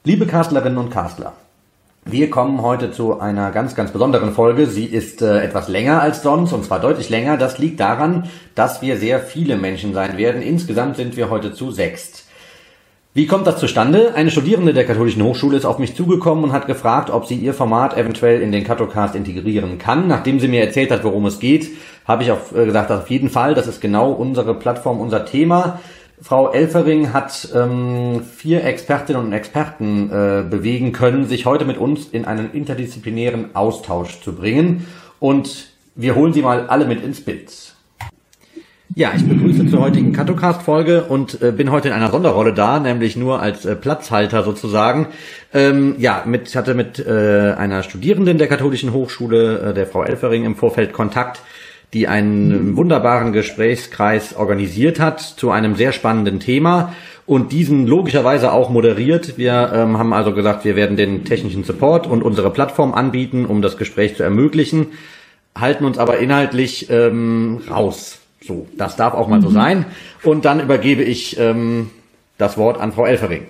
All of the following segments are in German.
Liebe Kastlerinnen und Kastler, wir kommen heute zu einer ganz, ganz besonderen Folge. Sie ist etwas länger als sonst, und zwar deutlich länger. Das liegt daran, dass wir sehr viele Menschen sein werden. Insgesamt sind wir heute zu 6. Wie kommt das zustande? Eine Studierende der Katholischen Hochschule ist auf mich zugekommen und hat gefragt, ob sie ihr Format eventuell in den Kattocast integrieren kann. Nachdem sie mir erzählt hat, worum es geht, habe ich auch gesagt, auf jeden Fall, das ist genau unsere Plattform, unser Thema. Frau Elfering hat 4 Expertinnen und Experten bewegen können, sich heute mit uns in einen interdisziplinären Austausch zu bringen. Und wir holen sie mal alle mit ins Bild. Ja, ich begrüße zur heutigen Kattocast-Folge und bin heute in einer Sonderrolle da, nämlich nur als Platzhalter sozusagen. Ich hatte mit einer Studierenden der Katholischen Hochschule, der Frau Elfering, im Vorfeld Kontakt, die einen wunderbaren Gesprächskreis organisiert hat zu einem sehr spannenden Thema und diesen logischerweise auch moderiert. Wir haben also gesagt, wir werden den technischen Support und unsere Plattform anbieten, um das Gespräch zu ermöglichen, halten uns aber inhaltlich raus. So, das darf auch mal so sein. Und dann übergebe ich das Wort an Frau Elfering.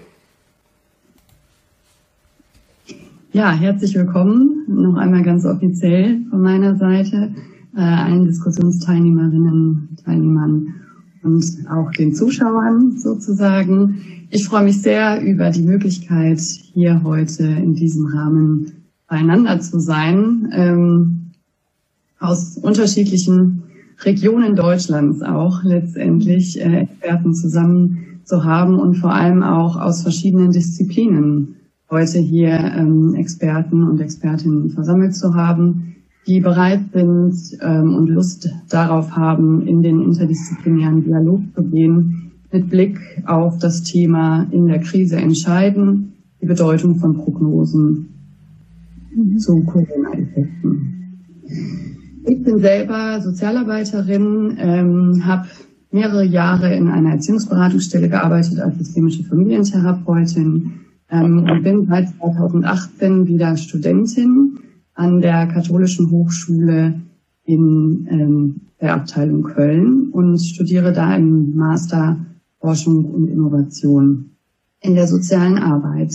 Ja, herzlich willkommen, noch einmal ganz offiziell von meiner Seite. Allen Diskussionsteilnehmerinnen, Teilnehmern und auch den Zuschauern sozusagen. Ich freue mich sehr über die Möglichkeit, hier heute in diesem Rahmen beieinander zu sein, aus unterschiedlichen Regionen Deutschlands auch letztendlich Experten zusammen zu haben und vor allem auch aus verschiedenen Disziplinen heute hier Experten und Expertinnen versammelt zu haben, die bereit sind und Lust darauf haben, in den interdisziplinären Dialog zu gehen, mit Blick auf das Thema in der Krise entscheiden, die Bedeutung von Prognosen zu Corona-Effekten. Ich bin selber Sozialarbeiterin, habe mehrere Jahre in einer Erziehungsberatungsstelle gearbeitet als systemische Familientherapeutin und bin seit 2018 wieder Studentin an der Katholischen Hochschule in der Abteilung Köln und studiere da im Master Forschung und Innovation in der sozialen Arbeit.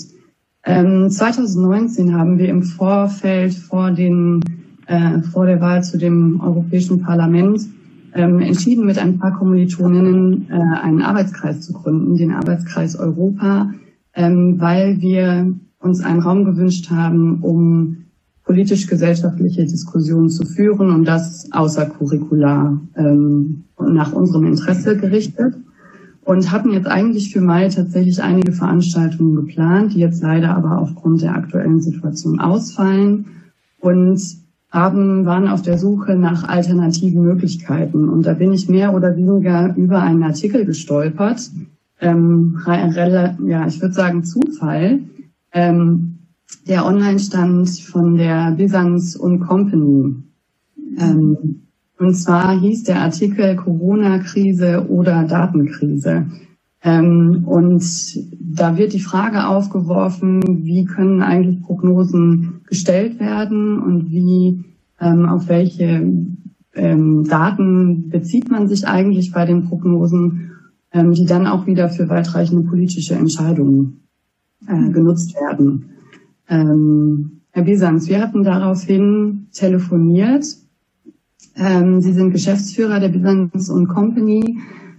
2019 haben wir im Vorfeld vor der Wahl zu dem Europäischen Parlament entschieden, mit ein paar Kommilitoninnen einen Arbeitskreis zu gründen, den Arbeitskreis Europa, weil wir uns einen Raum gewünscht haben, um politisch-gesellschaftliche Diskussionen zu führen und das außercurricular nach unserem Interesse gerichtet und hatten jetzt eigentlich für Mai tatsächlich einige Veranstaltungen geplant, die jetzt leider aber aufgrund der aktuellen Situation ausfallen und waren auf der Suche nach alternativen Möglichkeiten. Und da bin ich mehr oder weniger über einen Artikel gestolpert, ich würde sagen Zufall, der online stand von der Bizans und Company. Und zwar hieß der Artikel Corona-Krise oder Datenkrise. Und da wird die Frage aufgeworfen, wie können eigentlich Prognosen gestellt werden und auf welche Daten bezieht man sich eigentlich bei den Prognosen, die dann auch wieder für weitreichende politische Entscheidungen genutzt werden. Herr Bizans, wir hatten daraufhin telefoniert. Sie sind Geschäftsführer der Bizans und Company,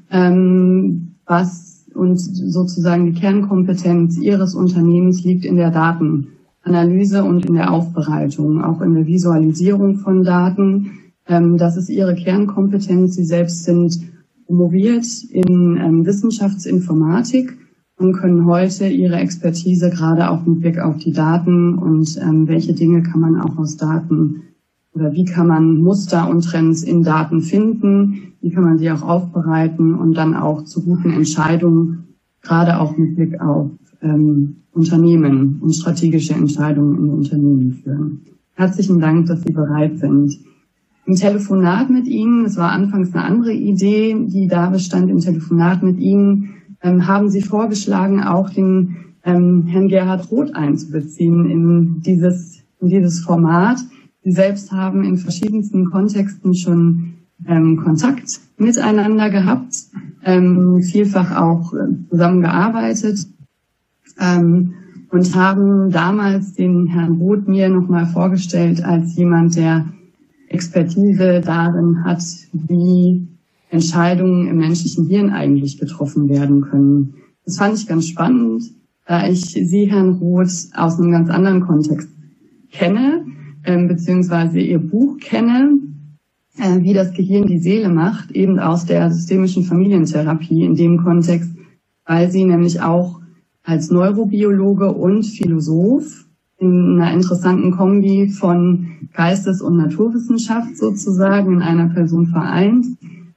und sozusagen die Kernkompetenz Ihres Unternehmens liegt in der Datenanalyse und in der Aufbereitung, auch in der Visualisierung von Daten. Das ist Ihre Kernkompetenz. Sie selbst sind promoviert in Wissenschaftsinformatik und können heute Ihre Expertise gerade auch mit Blick auf die Daten und welche Dinge kann man auch aus Daten oder wie kann man Muster und Trends in Daten finden, wie kann man sie auch aufbereiten und dann auch zu guten Entscheidungen, gerade auch mit Blick auf Unternehmen und strategische Entscheidungen in Unternehmen führen. Herzlichen Dank, dass Sie bereit sind. Im Telefonat mit Ihnen, es war anfangs eine andere Idee, die da bestand, im Telefonat mit Ihnen haben Sie vorgeschlagen, auch den Herrn Gerhard Roth einzubeziehen in dieses Format. Sie selbst haben in verschiedensten Kontexten schon Kontakt miteinander gehabt, vielfach auch zusammengearbeitet. Und und haben damals den Herrn Roth mir nochmal vorgestellt als jemand, der Expertise darin hat, wie Entscheidungen im menschlichen Hirn eigentlich getroffen werden können. Das fand ich ganz spannend, da ich Sie, Herrn Roth, aus einem ganz anderen Kontext kenne, beziehungsweise Ihr Buch kenne, wie das Gehirn die Seele macht, eben aus der systemischen Familientherapie in dem Kontext, weil Sie nämlich auch als Neurobiologe und Philosoph in einer interessanten Kombi von Geistes- und Naturwissenschaft sozusagen in einer Person vereint,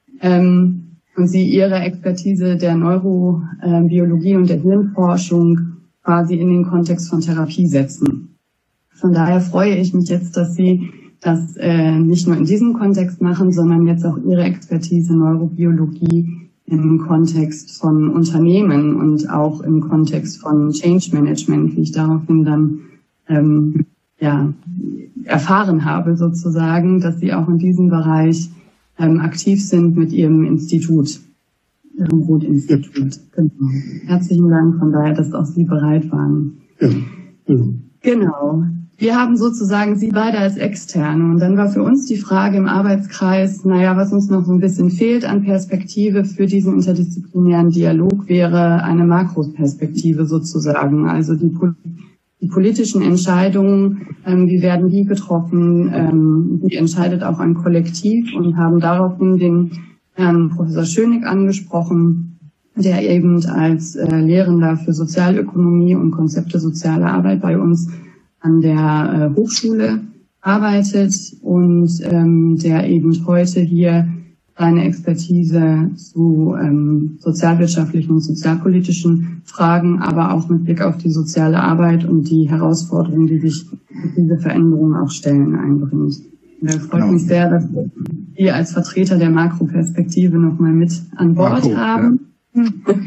und Sie Ihre Expertise der Neurobiologie und der Hirnforschung quasi in den Kontext von Therapie setzen. Von daher freue ich mich jetzt, dass Sie das nicht nur in diesem Kontext machen, sondern jetzt auch Ihre Expertise Neurobiologie im Kontext von Unternehmen und auch im Kontext von Change Management, wie ich daraufhin dann erfahren habe sozusagen, dass Sie auch in diesem Bereich aktiv sind mit Ihrem Institut, Ihrem Roth-Institut. Genau. Herzlichen Dank von daher, dass auch Sie bereit waren. Ja. Genau. Wir haben sozusagen Sie beide als Externe. Und dann war für uns die Frage im Arbeitskreis, was uns noch so ein bisschen fehlt an Perspektive für diesen interdisziplinären Dialog, wäre eine Makroperspektive sozusagen. Also die politischen Entscheidungen, wie werden die getroffen, wie entscheidet auch ein Kollektiv, und haben daraufhin den Herrn Professor Schönig angesprochen, der eben als Lehrender für Sozialökonomie und Konzepte sozialer Arbeit bei uns an der Hochschule arbeitet und der eben heute hier seine Expertise zu sozialwirtschaftlichen und sozialpolitischen Fragen, aber auch mit Blick auf die soziale Arbeit und die Herausforderungen, die sich mit dieser Veränderung auch stellen, einbringt. Und es freut mich sehr, dass wir als Vertreter der Makroperspektive nochmal mit an Bord haben. Ja.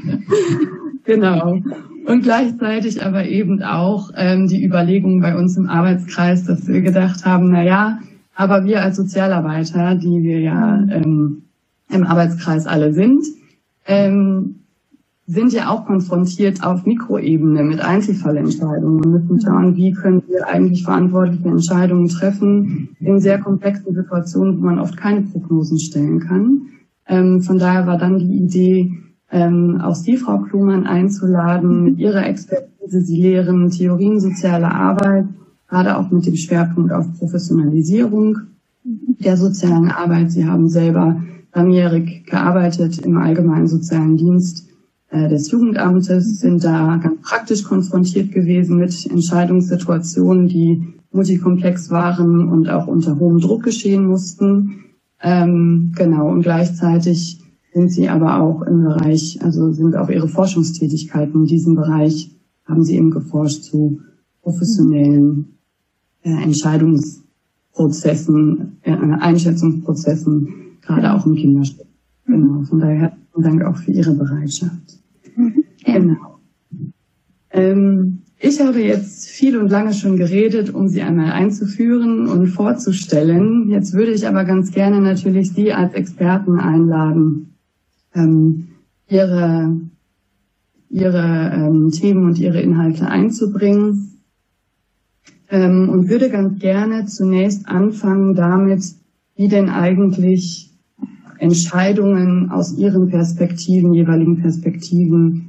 Genau. Und gleichzeitig aber eben auch die Überlegung bei uns im Arbeitskreis, dass wir gedacht haben, aber wir als Sozialarbeiter, die wir ja im Arbeitskreis alle sind ja auch konfrontiert auf Mikroebene mit Einzelfallentscheidungen und müssen schauen, wie können wir eigentlich verantwortliche Entscheidungen treffen in sehr komplexen Situationen, wo man oft keine Prognosen stellen kann. Von daher war dann die Idee, auch Sie, Frau Klumann, einzuladen mit Ihrer Expertise. Sie lehren Theorien sozialer Arbeit, gerade auch mit dem Schwerpunkt auf Professionalisierung der sozialen Arbeit. Sie haben selber langjährig gearbeitet im allgemeinen sozialen Dienst des Jugendamtes, sind da ganz praktisch konfrontiert gewesen mit Entscheidungssituationen, die multikomplex waren und auch unter hohem Druck geschehen mussten. Und gleichzeitig sind Sie aber auch im Bereich, also sind auch Ihre Forschungstätigkeiten in diesem Bereich, haben Sie eben geforscht zu professionellen Entscheidungsprozessen, Einschätzungsprozessen, gerade auch im Kinderschutz. Genau, von daher herzlichen Dank auch für Ihre Bereitschaft. Genau. Ich habe jetzt viel und lange schon geredet, um Sie einmal einzuführen und vorzustellen. Jetzt würde ich aber ganz gerne natürlich Sie als Experten einladen, Ihre Themen und Ihre Inhalte einzubringen. Und würde ganz gerne zunächst anfangen damit, wie denn eigentlich Entscheidungen aus Ihren jeweiligen Perspektiven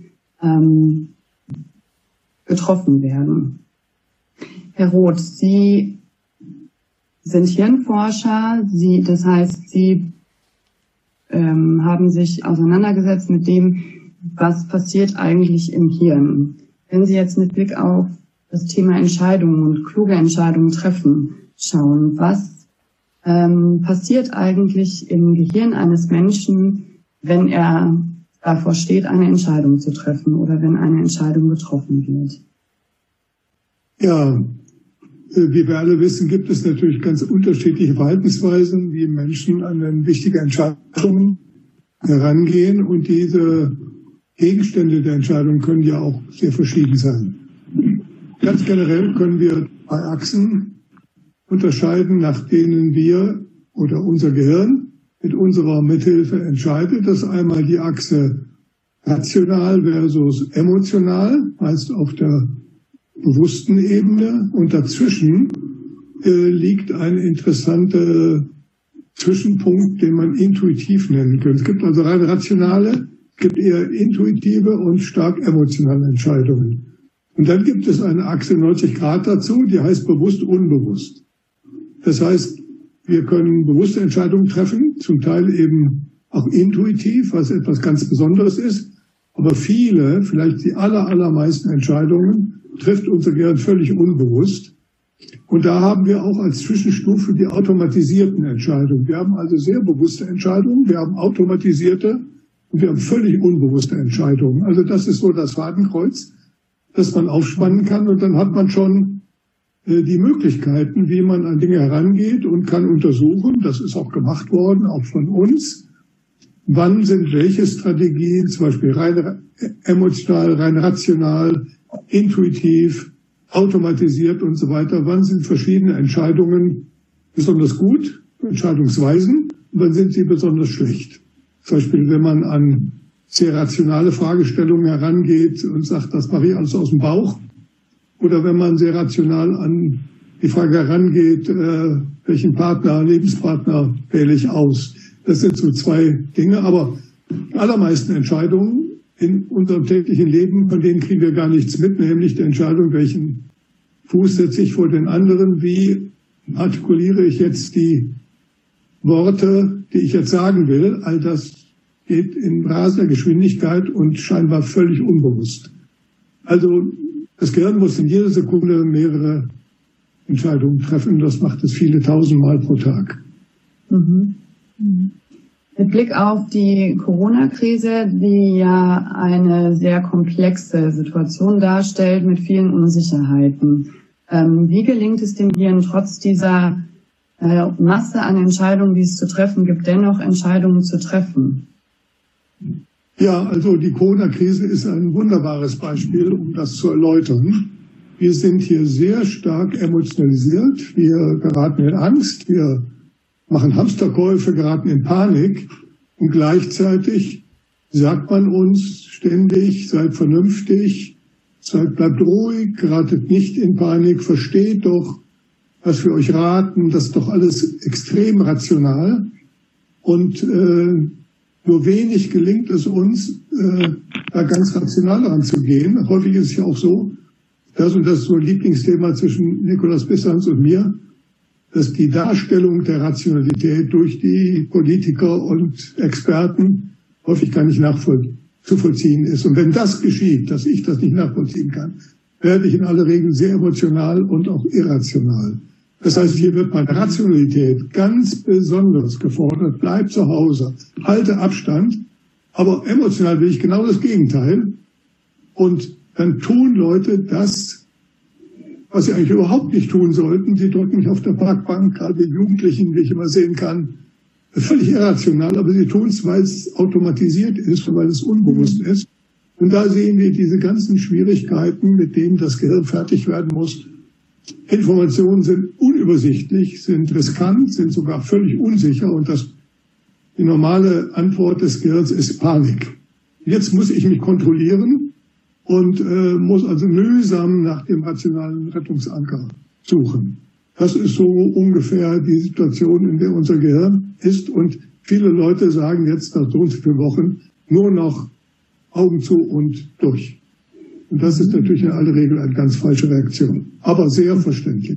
getroffen werden. Herr Roth, Sie sind Hirnforscher, das heißt, Sie haben sich auseinandergesetzt mit dem, was passiert eigentlich im Hirn. Wenn Sie jetzt mit Blick auf das Thema Entscheidungen und kluge Entscheidungen treffen schauen, was passiert eigentlich im Gehirn eines Menschen, wenn er davor steht, eine Entscheidung zu treffen oder wenn eine Entscheidung getroffen wird? Ja, wie wir alle wissen, gibt es natürlich ganz unterschiedliche Verhaltensweisen, wie Menschen an wichtige Entscheidungen herangehen, und diese Gegenstände der Entscheidung können ja auch sehr verschieden sein. Ganz generell können wir zwei Achsen unterscheiden, nach denen wir oder unser Gehirn mit unserer Mithilfe entscheidet. Das ist einmal die Achse rational versus emotional, heißt auf der bewussten Ebene und dazwischen liegt ein interessanter Zwischenpunkt, den man intuitiv nennen könnte. Es gibt also rein rationale, es gibt eher intuitive und stark emotionale Entscheidungen. Und dann gibt es eine Achse 90 Grad dazu, die heißt bewusst, unbewusst. Das heißt, wir können bewusste Entscheidungen treffen, zum Teil eben auch intuitiv, was etwas ganz Besonderes ist. Aber viele, vielleicht die allermeisten Entscheidungen trifft unser Gehirn völlig unbewusst. Und da haben wir auch als Zwischenstufe die automatisierten Entscheidungen. Wir haben also sehr bewusste Entscheidungen, wir haben automatisierte und wir haben völlig unbewusste Entscheidungen. Also das ist so das Fadenkreuz, das man aufspannen kann. Und dann hat man schon die Möglichkeiten, wie man an Dinge herangeht und kann untersuchen, das ist auch gemacht worden, auch von uns, wann sind welche Strategien, zum Beispiel rein emotional, rein rational, intuitiv, automatisiert und so weiter, wann sind verschiedene Entscheidungen besonders gut, Entscheidungsweisen, und wann sind sie besonders schlecht. Zum Beispiel, wenn man an sehr rationale Fragestellungen herangeht und sagt, das mache ich alles aus dem Bauch, oder wenn man sehr rational an die Frage herangeht, welchen Lebenspartner wähle ich aus. Das sind so zwei Dinge, aber die allermeisten Entscheidungen in unserem täglichen Leben, von denen kriegen wir gar nichts mit, nämlich die Entscheidung, welchen Fuß setze ich vor den anderen, wie artikuliere ich jetzt die Worte, die ich jetzt sagen will. All das geht in rasender Geschwindigkeit und scheinbar völlig unbewusst. Also das Gehirn muss in jeder Sekunde mehrere Entscheidungen treffen. Das macht es viele tausendmal pro Tag. Mhm. Mit Blick auf die Corona-Krise, die ja eine sehr komplexe Situation darstellt mit vielen Unsicherheiten. Wie gelingt es dem Gehirn trotz dieser Masse an Entscheidungen, die es zu treffen gibt, dennoch Entscheidungen zu treffen? Ja, also die Corona-Krise ist ein wunderbares Beispiel, um das zu erläutern. Wir sind hier sehr stark emotionalisiert. Wir geraten in Angst, wir machen Hamsterkäufe, geraten in Panik. Und gleichzeitig sagt man uns ständig, seid vernünftig, bleibt ruhig, geratet nicht in Panik, versteht doch, was wir euch raten. Das ist doch alles extrem rational. Und nur wenig gelingt es uns, da ganz rational ranzugehen. Häufig ist es ja auch so, das ist so ein Lieblingsthema zwischen Nikolaus Bissans und mir, dass die Darstellung der Rationalität durch die Politiker und Experten häufig gar nicht nachzuvollziehen ist. Und wenn das geschieht, dass ich das nicht nachvollziehen kann, werde ich in aller Regel sehr emotional und auch irrational. Das heißt, hier wird meine Rationalität ganz besonders gefordert. Bleib zu Hause, halte Abstand. Aber emotional will ich genau das Gegenteil. Und dann tun Leute das, was sie eigentlich überhaupt nicht tun sollten. Sie drücken mich auf der Parkbank, gerade die Jugendlichen, wie ich immer sehen kann, völlig irrational. Aber sie tun es, weil es automatisiert ist und weil es unbewusst ist. Und da sehen wir diese ganzen Schwierigkeiten, mit denen das Gehirn fertig werden muss. Informationen sind unübersichtlich, sind riskant, sind sogar völlig unsicher und die normale Antwort des Gehirns ist Panik. Jetzt muss ich mich kontrollieren und muss also mühsam nach dem rationalen Rettungsanker suchen. Das ist so ungefähr die Situation, in der unser Gehirn ist und viele Leute sagen jetzt nach so und so vielen Wochen nur noch Augen zu und durch. Und das ist natürlich in aller Regel eine ganz falsche Reaktion, aber sehr verständlich.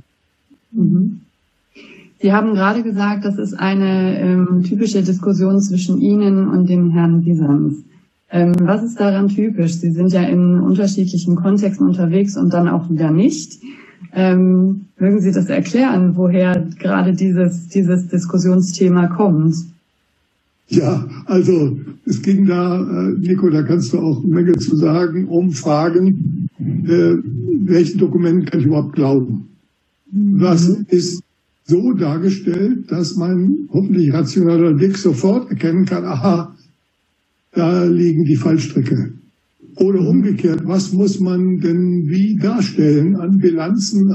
Sie haben gerade gesagt, das ist eine typische Diskussion zwischen Ihnen und dem Herrn Bissans. Was ist daran typisch? Sie sind ja in unterschiedlichen Kontexten unterwegs und dann auch wieder nicht. Mögen Sie das erklären, woher gerade dieses Diskussionsthema kommt? Ja, also es ging da, Nico, da kannst du auch eine Menge zu sagen, um Fragen, welchen Dokumenten kann ich überhaupt glauben? Was ist so dargestellt, dass mein hoffentlich rationaler Blick sofort erkennen kann, aha, da liegen die Fallstricke. Oder umgekehrt, was muss man denn wie darstellen an Bilanzen,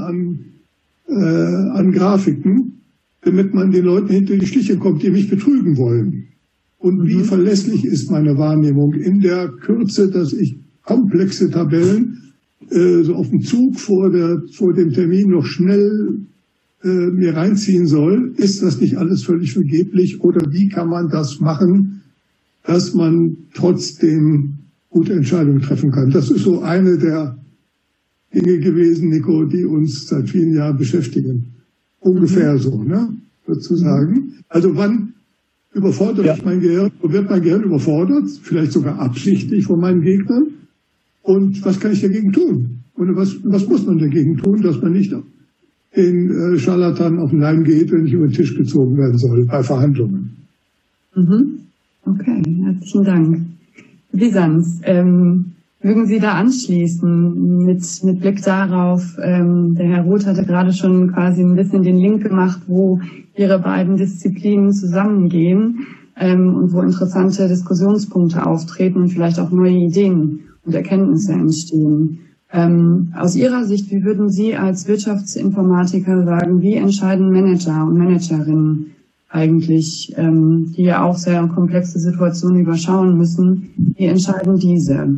an Grafiken, damit man den Leuten hinter die Stiche kommt, die mich betrügen wollen? Und wie verlässlich ist meine Wahrnehmung in der Kürze, dass ich komplexe Tabellen so auf dem Zug vor dem Termin noch schnell mir reinziehen soll, ist das nicht alles völlig vergeblich? Oder wie kann man das machen, dass man trotzdem gute Entscheidungen treffen kann? Das ist so eine der Dinge gewesen, Nico, die uns seit vielen Jahren beschäftigen. Ungefähr so, ne? Sozusagen. Also wann überfordere ich mein Gehirn, wird mein Gehirn überfordert, vielleicht sogar absichtlich von meinen Gegnern? Und was kann ich dagegen tun? Und was muss man dagegen tun, dass man nicht den Scharlatan auf den Leim geht, wenn ich über den Tisch gezogen werden soll bei Verhandlungen? Okay, herzlichen Dank. Visans, mögen Sie da anschließen mit Blick darauf, der Herr Roth hatte gerade schon quasi ein bisschen den Link gemacht, wo Ihre beiden Disziplinen zusammengehen und wo interessante Diskussionspunkte auftreten und vielleicht auch neue Ideen und Erkenntnisse entstehen. Aus Ihrer Sicht, wie würden Sie als Wirtschaftsinformatiker sagen, wie entscheiden Manager und Managerinnen eigentlich, die ja auch sehr komplexe Situationen überschauen müssen, wie entscheiden diese?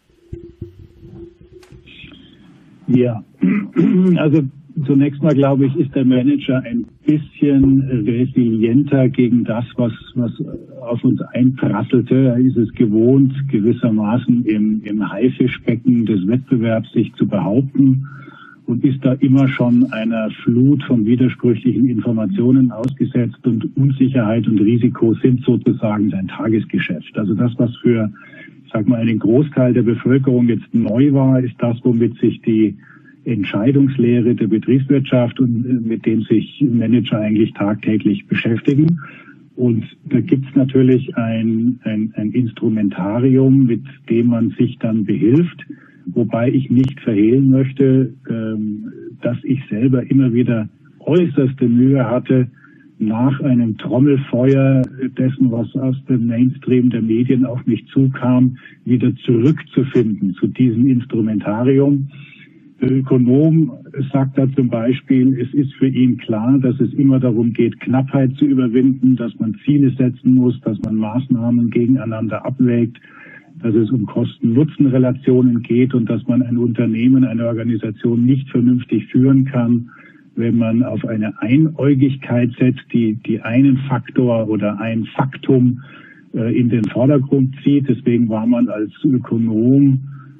Ja, also zunächst mal glaube ich, ist der Manager ein bisschen resilienter gegen das, was auf uns einprasselte. Er ist es gewohnt, gewissermaßen im Haifischbecken des Wettbewerbs sich zu behaupten und ist da immer schon einer Flut von widersprüchlichen Informationen ausgesetzt, und Unsicherheit und Risiko sind sozusagen sein Tagesgeschäft. Also das, was für, sag mal, einen Großteil der Bevölkerung jetzt neu war, ist das, womit sich die Entscheidungslehre der Betriebswirtschaft und mit dem sich Manager eigentlich tagtäglich beschäftigen. Und da gibt's natürlich ein Instrumentarium, mit dem man sich dann behilft, wobei ich nicht verhehlen möchte, dass ich selber immer wieder äußerste Mühe hatte, nach einem Trommelfeuer dessen, was aus dem Mainstream der Medien auf mich zukam, wieder zurückzufinden zu diesem Instrumentarium. Der Ökonom sagt da zum Beispiel, es ist für ihn klar, dass es immer darum geht, Knappheit zu überwinden, dass man Ziele setzen muss, dass man Maßnahmen gegeneinander abwägt, dass es um Kosten-Nutzen-Relationen geht und dass man ein Unternehmen, eine Organisation nicht vernünftig führen kann, wenn man auf eine Einäugigkeit setzt, die einen Faktor oder ein Faktum in den Vordergrund zieht. Deswegen war man als Ökonom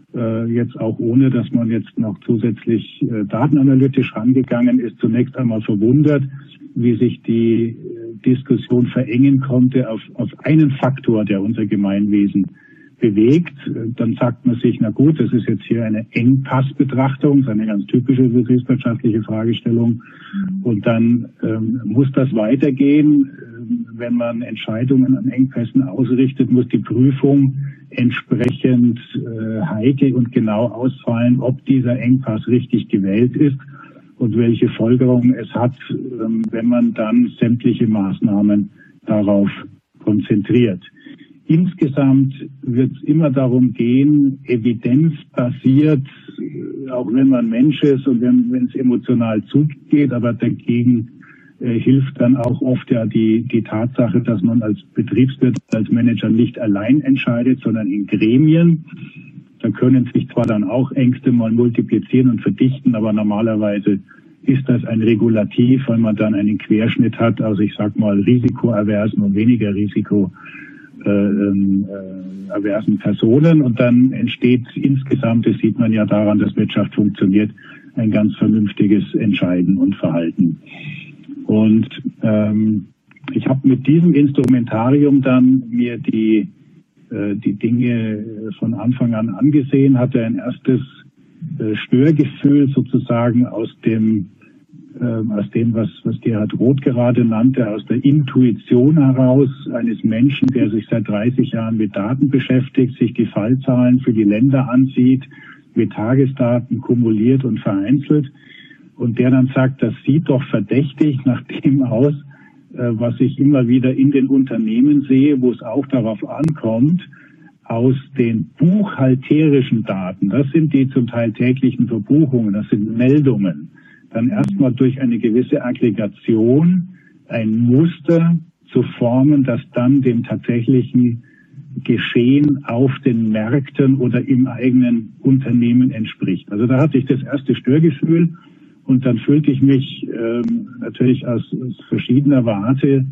jetzt auch, ohne dass man jetzt noch zusätzlich datenanalytisch rangegangen ist, zunächst einmal verwundert, wie sich die Diskussion verengen konnte auf einen Faktor, der unser Gemeinwesen bewegt. Dann sagt man sich, na gut, das ist jetzt hier eine Engpassbetrachtung, das ist eine ganz typische betriebswirtschaftliche Fragestellung. Und dann muss das weitergehen. Wenn man Entscheidungen an Engpässen ausrichtet, muss die Prüfung entsprechend heikel und genau ausfallen, ob dieser Engpass richtig gewählt ist und welche Folgerungen es hat, wenn man dann sämtliche Maßnahmen darauf konzentriert. Insgesamt wird es immer darum gehen, evidenzbasiert, auch wenn man Mensch ist und wenn es emotional zugeht, aber dagegen hilft dann auch oft ja die Tatsache, dass man als Betriebswirt, als Manager nicht allein entscheidet, sondern in Gremien. Da können sich zwar dann auch Ängste mal multiplizieren und verdichten, aber normalerweise ist das ein Regulativ, weil man dann einen Querschnitt hat, also ich sag mal risikoaversen und weniger risikoaversen Personen, und dann entsteht insgesamt, das sieht man ja daran, dass Wirtschaft funktioniert, ein ganz vernünftiges Entscheiden und Verhalten. Und ich habe mit diesem Instrumentarium dann mir die Dinge von Anfang an angesehen, hatte ein erstes Störgefühl sozusagen aus dem, was Gerhard Roth gerade nannte, aus der Intuition heraus eines Menschen, der sich seit 30 Jahren mit Daten beschäftigt, sich die Fallzahlen für die Länder ansieht, mit Tagesdaten kumuliert und vereinzelt, und der dann sagt, das sieht doch verdächtig nach dem aus, was ich immer wieder in den Unternehmen sehe, wo es auch darauf ankommt, aus den buchhalterischen Daten, das sind die zum Teil täglichen Verbuchungen, das sind Meldungen, dann erstmal durch eine gewisse Aggregation ein Muster zu formen, das dann dem tatsächlichen Geschehen auf den Märkten oder im eigenen Unternehmen entspricht. Also da hatte ich das erste Störgefühl und dann fühlte ich mich natürlich aus verschiedener Warte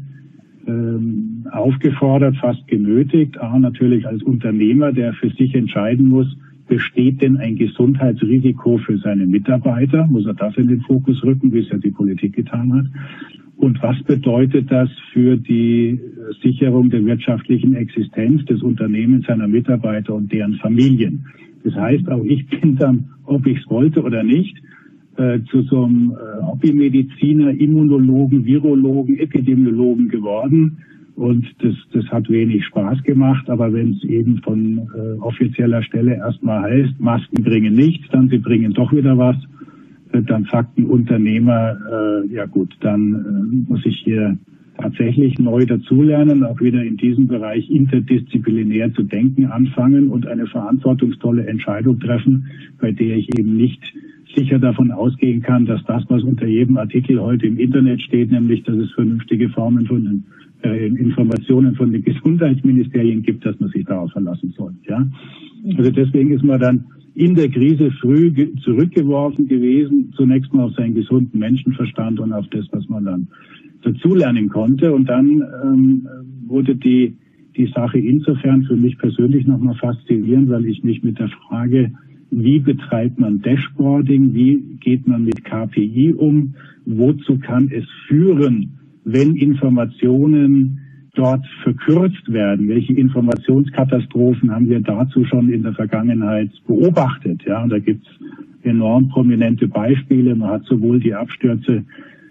aufgefordert, fast genötigt, natürlich als Unternehmer, der für sich entscheiden muss, besteht denn ein Gesundheitsrisiko für seine Mitarbeiter? Muss er das in den Fokus rücken, wie es ja die Politik getan hat? Und was bedeutet das für die Sicherung der wirtschaftlichen Existenz des Unternehmens, seiner Mitarbeiter und deren Familien? Das heißt, auch ich bin dann, ob ich es wollte oder nicht, zu so einem Hobbymediziner, Immunologen, Virologen, Epidemiologen geworden. Und das hat wenig Spaß gemacht. Aber wenn es eben von offizieller Stelle erstmal heißt, Masken bringen nichts, dann sie bringen doch wieder was, dann sagt ein Unternehmer, ja gut, dann muss ich hier tatsächlich neu dazulernen, auch wieder in diesem Bereich interdisziplinär zu denken anfangen und eine verantwortungsvolle Entscheidung treffen, bei der ich eben nicht sicher davon ausgehen kann, dass das, was unter jedem Artikel heute im Internet steht, nämlich, dass es vernünftige Formen von Informationen von den Gesundheitsministerien gibt, dass man sich darauf verlassen soll. Ja? Also deswegen ist man dann in der Krise früh zurückgeworfen gewesen, zunächst mal auf seinen gesunden Menschenverstand und auf das, was man dann dazulernen konnte. Und dann wurde die Sache insofern für mich persönlich nochmal faszinierend, weil ich mich mit der Frage, wie betreibt man Dashboarding, wie geht man mit KPI um, wozu kann es führen, wenn Informationen dort verkürzt werden? Welche Informationskatastrophen haben wir dazu schon in der Vergangenheit beobachtet? Ja, und da gibt es enorm prominente Beispiele. Man hat sowohl die Abstürze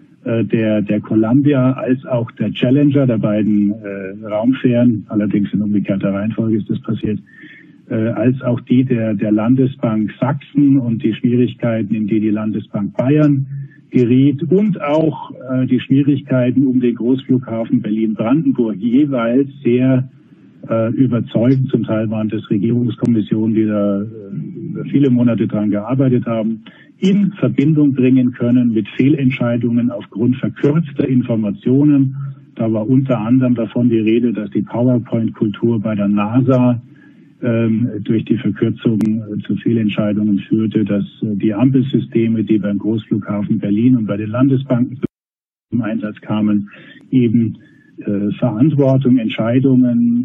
der Columbia als auch der Challenger, der beiden Raumfähren, allerdings in umgekehrter Reihenfolge ist das passiert, als auch die der Landesbank Sachsen und die Schwierigkeiten, in die Landesbank Bayern geriet und auch die Schwierigkeiten um den Großflughafen Berlin-Brandenburg, jeweils sehr überzeugend. Zum Teil waren das Regierungskommissionen, die da viele Monate dran gearbeitet haben, in Verbindung bringen können mit Fehlentscheidungen aufgrund verkürzter Informationen. Da war unter anderem davon die Rede, dass die PowerPoint-Kultur bei der NASA durch die Verkürzung zu Fehlentscheidungen führte, dass die Ampelsysteme, die beim Großflughafen Berlin und bei den Landesbanken zum Einsatz kamen, eben Verantwortung, Entscheidungen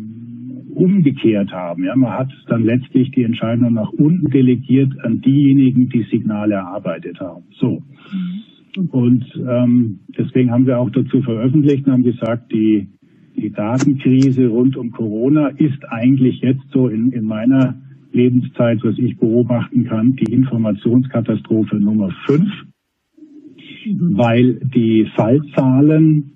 umgekehrt haben. Ja, man hat dann letztlich die Entscheidung nach unten delegiert an diejenigen, die Signale erarbeitet haben. So. Und deswegen haben wir auch dazu veröffentlicht und haben gesagt, die Datenkrise rund um Corona ist eigentlich jetzt so in meiner Lebenszeit, was ich beobachten kann, die Informationskatastrophe Nummer 5, weil die Fallzahlen,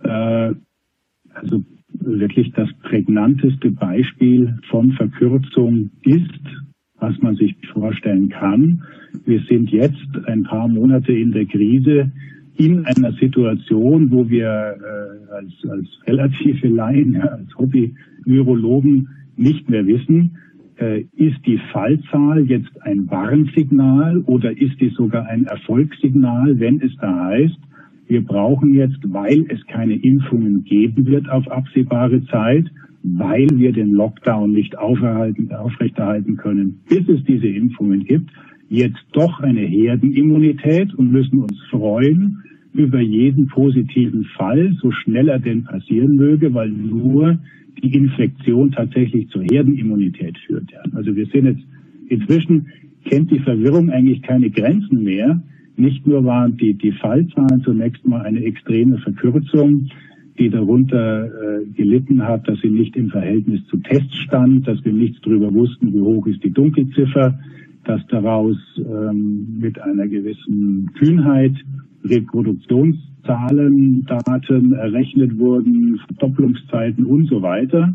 also wirklich das prägnanteste Beispiel von Verkürzung ist, was man sich vorstellen kann. Wir sind jetzt ein paar Monate in der Krise, in einer Situation, wo wir als relative Laien, als Hobby-Virologen nicht mehr wissen, ist die Fallzahl jetzt ein Warnsignal oder ist die sogar ein Erfolgssignal, wenn es da heißt, wir brauchen jetzt, weil es keine Impfungen geben wird auf absehbare Zeit, weil wir den Lockdown nicht aufrechterhalten können, bis es diese Impfungen gibt, jetzt doch eine Herdenimmunität und müssen uns freuen über jeden positiven Fall, so schnell er denn passieren möge, weil nur die Infektion tatsächlich zur Herdenimmunität führt. Ja. Also wir sind jetzt, inzwischen kennt die Verwirrung eigentlich keine Grenzen mehr. Nicht nur waren die Fallzahlen zunächst mal eine extreme Verkürzung, die darunter gelitten hat, dass sie nicht im Verhältnis zu Tests stand, dass wir nichts darüber wussten, wie hoch ist die Dunkelziffer, dass daraus mit einer gewissen Kühnheit Reproduktionszahlen, Daten errechnet wurden, Verdopplungszeiten und so weiter,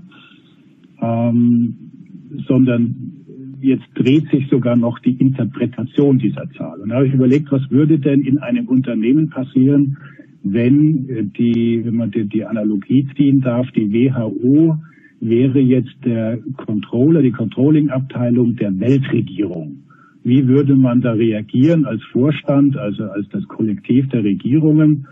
sondern jetzt dreht sich sogar noch die Interpretation dieser Zahl. Und da habe ich überlegt, was würde denn in einem Unternehmen passieren, wenn man die Analogie ziehen darf, die WHO wäre jetzt der Controller, die Controlling-Abteilung der Weltregierung. Wie würde man da reagieren als Vorstand, also als das Kollektiv der Regierungen?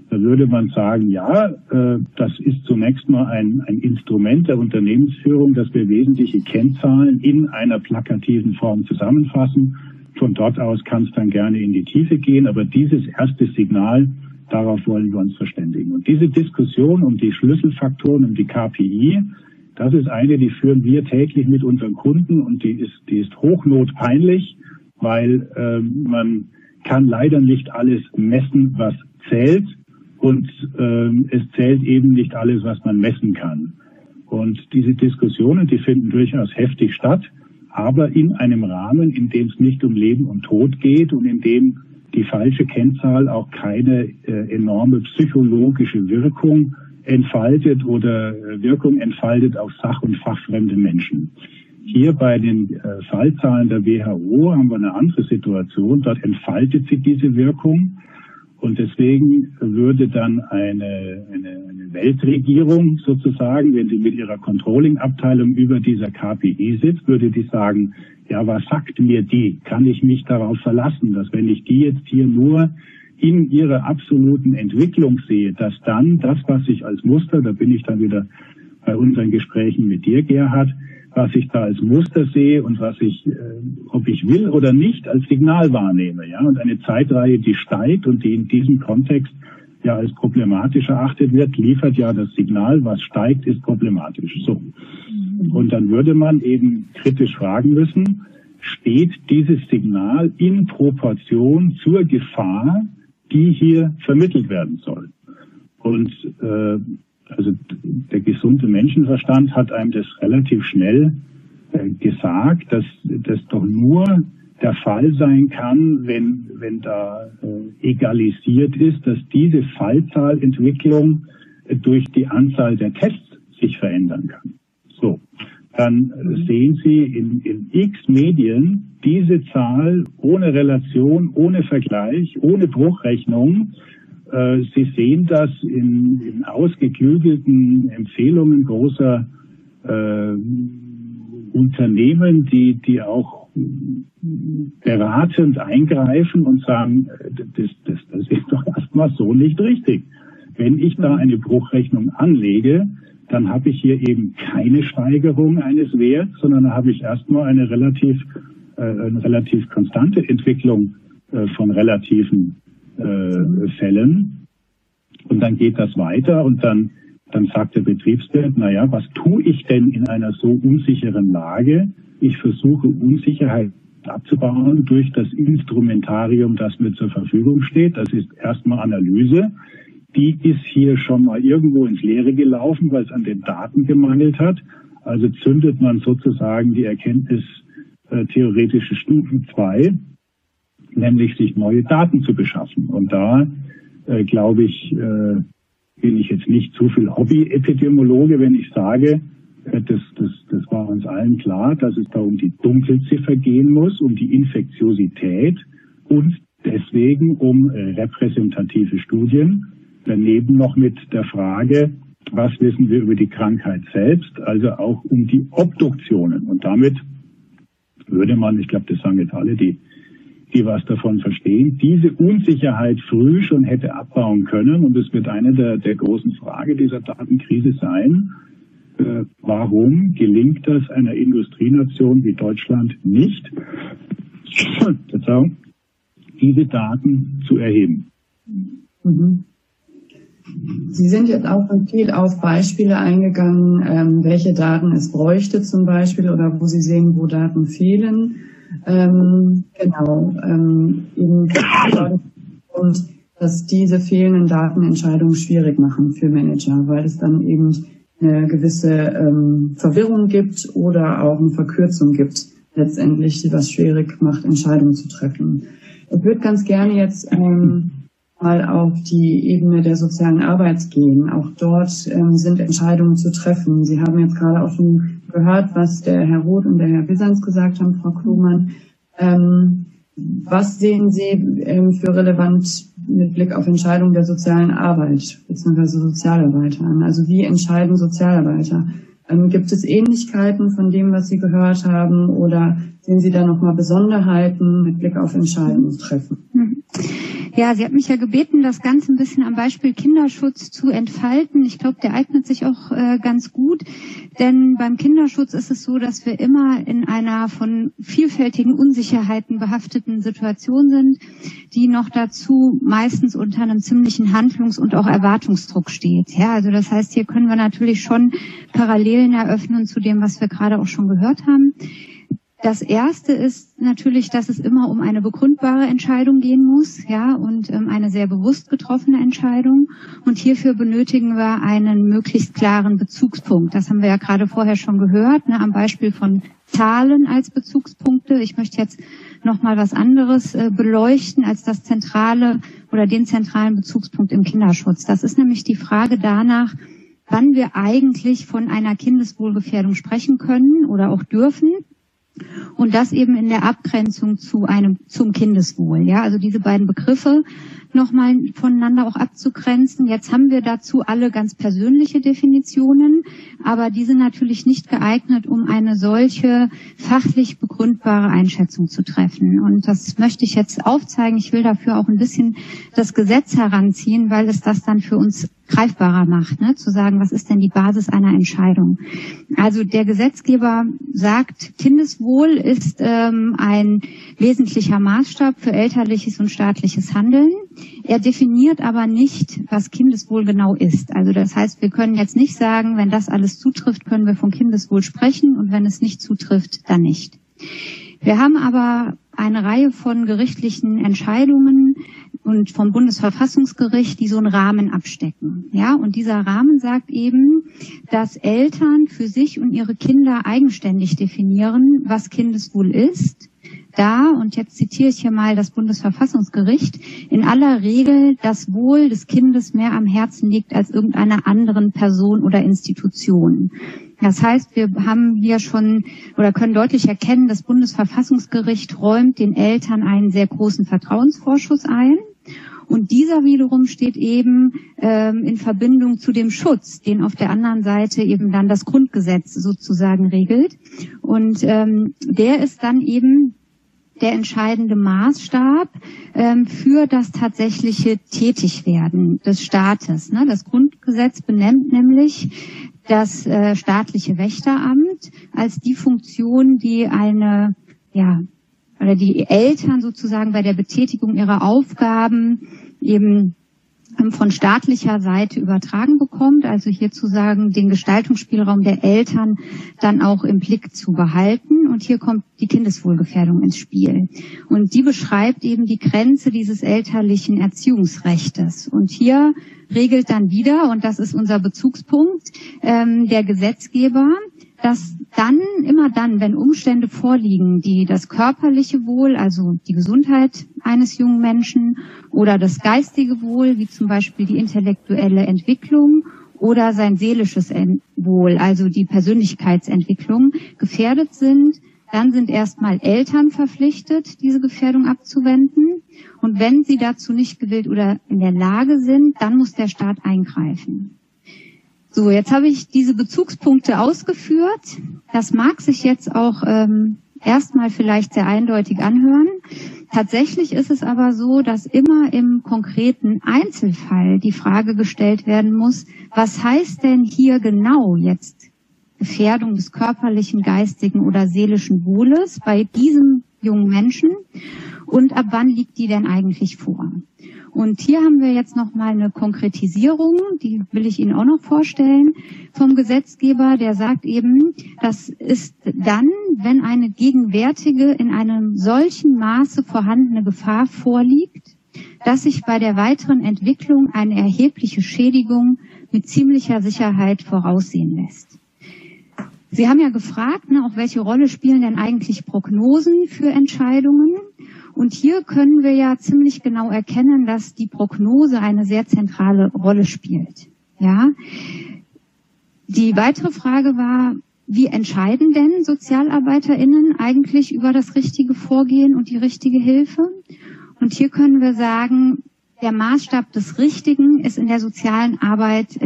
Da würde man sagen, ja, das ist zunächst mal ein Instrument der Unternehmensführung, dass wir wesentliche Kennzahlen in einer plakativen Form zusammenfassen. Von dort aus kann es dann gerne in die Tiefe gehen, aber dieses erste Signal, darauf wollen wir uns verständigen. Und diese Diskussion um die Schlüsselfaktoren, um die KPI, das ist eine, die führen wir täglich mit unseren Kunden und die ist hochnotpeinlich, weil man kann leider nicht alles messen, was zählt. Und es zählt eben nicht alles, was man messen kann. Und diese Diskussionen, die finden durchaus heftig statt, aber in einem Rahmen, in dem es nicht um Leben und Tod geht und in dem die falsche Kennzahl auch keine enorme psychologische Wirkung entfaltet oder Wirkung entfaltet auf sach- und fachfremde Menschen. Hier bei den Fallzahlen der WHO haben wir eine andere Situation. Dort entfaltet sich diese Wirkung. Und deswegen würde dann eine Weltregierung sozusagen, wenn sie mit ihrer Controlling-Abteilung über dieser KPI sitzt, würde die sagen, ja, was sagt mir die? Kann ich mich darauf verlassen, dass wenn ich die jetzt hier nur in ihrer absoluten Entwicklung sehe, dass dann das, was ich als Muster, da bin ich dann wieder bei unseren Gesprächen mit dir, Gerhard, was ich da als Muster sehe und was ich, ob ich will oder nicht, als Signal wahrnehme, ja, und eine Zeitreihe, die steigt und die in diesem Kontext ja als problematisch erachtet wird, liefert ja das Signal, was steigt, ist problematisch. So. Und dann würde man eben kritisch fragen müssen, steht dieses Signal in Proportion zur Gefahr, die hier vermittelt werden soll? Und also der gesunde Menschenverstand hat einem das relativ schnell gesagt, dass das doch nur der Fall sein kann, wenn da egalisiert ist, dass diese Fallzahlentwicklung durch die Anzahl der Tests sich verändern kann. So, dann sehen Sie in X Medien diese Zahl ohne Relation, ohne Vergleich, ohne Bruchrechnung. Sie sehen das in ausgeklügelten Empfehlungen großer Unternehmen, die auch beratend eingreifen und sagen, das ist doch erstmal so nicht richtig. Wenn ich da eine Bruchrechnung anlege, dann habe ich hier eben keine Steigerung eines Werts, sondern da habe ich erstmal eine relativ konstante Entwicklung von relativen Fällen. Und dann geht das weiter und dann sagt der Betriebswirt, naja, was tue ich denn in einer so unsicheren Lage? Ich versuche Unsicherheit abzubauen durch das Instrumentarium, das mir zur Verfügung steht. Das ist erstmal Analyse. Die ist hier schon mal irgendwo ins Leere gelaufen, weil es an den Daten gemangelt hat. Also zündet man sozusagen die Erkenntnis theoretische Stufen 2, nämlich sich neue Daten zu beschaffen. Und da, glaube ich, bin ich jetzt nicht zu viel Hobby-Epidemiologe, wenn ich sage, das war uns allen klar, dass es da um die Dunkelziffer gehen muss, um die Infektiosität und deswegen um repräsentative Studien. Daneben noch mit der Frage, was wissen wir über die Krankheit selbst, also auch um die Obduktionen. Und damit würde man, ich glaube, das sagen jetzt alle, die was davon verstehen, diese Unsicherheit früh schon hätte abbauen können. Und es wird eine der großen Fragen dieser Datenkrise sein, warum gelingt das einer Industrienation wie Deutschland nicht, diese Daten zu erheben? Mhm. Sie sind jetzt auch viel auf Beispiele eingegangen, welche Daten es bräuchte zum Beispiel oder wo Sie sehen, wo Daten fehlen. Und dass diese fehlenden Daten Entscheidungen schwierig machen für Manager, weil es dann eben eine gewisse Verwirrung gibt oder auch eine Verkürzung gibt, letztendlich, die was schwierig macht, Entscheidungen zu treffen. Ich würde ganz gerne jetzt mal auf die Ebene der sozialen Arbeit gehen. Auch dort sind Entscheidungen zu treffen. Sie haben jetzt gerade auch schon gehört, was der Herr Roth und der Herr Wissens gesagt haben, Frau Klomann. Was sehen Sie für relevant mit Blick auf Entscheidungen der sozialen Arbeit bzw. Sozialarbeiter an? Also wie entscheiden Sozialarbeiter? Gibt es Ähnlichkeiten von dem, was Sie gehört haben, oder sehen Sie da nochmal Besonderheiten mit Blick auf Entscheidungstreffen? Ja, Sie hat mich ja gebeten, das Ganze ein bisschen am Beispiel Kinderschutz zu entfalten. Ich glaube, der eignet sich auch ganz gut, denn beim Kinderschutz ist es so, dass wir immer in einer von vielfältigen Unsicherheiten behafteten Situation sind, die noch dazu meistens unter einem ziemlichen Handlungs- und auch Erwartungsdruck steht. Ja, also das heißt, hier können wir natürlich schon Parallelen eröffnen zu dem, was wir gerade auch schon gehört haben. Das erste ist natürlich, dass es immer um eine begründbare Entscheidung gehen muss, ja, und eine sehr bewusst getroffene Entscheidung. Und hierfür benötigen wir einen möglichst klaren Bezugspunkt. Das haben wir ja gerade vorher schon gehört, ne, am Beispiel von Zahlen als Bezugspunkte. Ich möchte jetzt noch mal was anderes beleuchten als das zentrale oder den zentralen Bezugspunkt im Kinderschutz. Das ist nämlich die Frage danach, wann wir eigentlich von einer Kindeswohlgefährdung sprechen können oder auch dürfen. Und das eben in der Abgrenzung zum Kindeswohl. Ja, also diese beiden Begriffe nochmal voneinander auch abzugrenzen. Jetzt haben wir dazu alle ganz persönliche Definitionen, aber die sind natürlich nicht geeignet, um eine solche fachlich begründbare Einschätzung zu treffen. Und das möchte ich jetzt aufzeigen. Ich will dafür auch ein bisschen das Gesetz heranziehen, weil es das dann für uns greifbarer macht, ne? Zu sagen, was ist denn die Basis einer Entscheidung? Also der Gesetzgeber sagt, Kindeswohl ist ein wesentlicher Maßstab für elterliches und staatliches Handeln. Er definiert aber nicht, was Kindeswohl genau ist. Also das heißt, wir können jetzt nicht sagen, wenn das alles zutrifft, können wir von Kindeswohl sprechen und wenn es nicht zutrifft, dann nicht. Wir haben aber eine Reihe von gerichtlichen Entscheidungen und vom Bundesverfassungsgericht, die so einen Rahmen abstecken. Ja, und dieser Rahmen sagt eben, dass Eltern für sich und ihre Kinder eigenständig definieren, was Kindeswohl ist. Da, und jetzt zitiere ich hier mal das Bundesverfassungsgericht, in aller Regel das Wohl des Kindes mehr am Herzen liegt als irgendeiner anderen Person oder Institution. Das heißt, wir haben hier schon oder können deutlich erkennen, das Bundesverfassungsgericht räumt den Eltern einen sehr großen Vertrauensvorschuss ein. Und dieser wiederum steht eben in Verbindung zu dem Schutz, den auf der anderen Seite eben dann das Grundgesetz sozusagen regelt. Und der ist dann eben der entscheidende Maßstab für das tatsächliche Tätigwerden des Staates. Ne? Das Grundgesetz benennt nämlich das staatliche Wächteramt als die Funktion, die oder die Eltern sozusagen bei der Betätigung ihrer Aufgaben eben von staatlicher Seite übertragen bekommt, also hier zu sagen, den Gestaltungsspielraum der Eltern dann auch im Blick zu behalten. Und hier kommt die Kindeswohlgefährdung ins Spiel. Und die beschreibt eben die Grenze dieses elterlichen Erziehungsrechtes. Und hier regelt dann wieder, und das ist unser Bezugspunkt, der Gesetzgeber, dass immer dann, wenn Umstände vorliegen, die das körperliche Wohl, also die Gesundheit eines jungen Menschen oder das geistige Wohl, wie zum Beispiel die intellektuelle Entwicklung oder sein seelisches Wohl, also die Persönlichkeitsentwicklung, gefährdet sind, dann sind erstmal Eltern verpflichtet, diese Gefährdung abzuwenden. Und wenn sie dazu nicht gewillt oder in der Lage sind, dann muss der Staat eingreifen. So, jetzt habe ich diese Bezugspunkte ausgeführt. Das mag sich jetzt auch erstmal vielleicht sehr eindeutig anhören. Tatsächlich ist es aber so, dass immer im konkreten Einzelfall die Frage gestellt werden muss, was heißt denn hier genau jetzt Gefährdung des körperlichen, geistigen oder seelischen Wohles bei diesem jungen Menschen und ab wann liegt die denn eigentlich vor? Und hier haben wir jetzt nochmal eine Konkretisierung, die will ich Ihnen auch noch vorstellen, vom Gesetzgeber, der sagt eben, das ist dann, wenn eine gegenwärtige, in einem solchen Maße vorhandene Gefahr vorliegt, dass sich bei der weiteren Entwicklung eine erhebliche Schädigung mit ziemlicher Sicherheit voraussehen lässt. Sie haben ja gefragt, auch welche Rolle spielen denn eigentlich Prognosen für Entscheidungen? Und hier können wir ja ziemlich genau erkennen, dass die Prognose eine sehr zentrale Rolle spielt. Ja. Die weitere Frage war, wie entscheiden denn SozialarbeiterInnen eigentlich über das richtige Vorgehen und die richtige Hilfe? Und hier können wir sagen, der Maßstab des Richtigen ist in der sozialen Arbeit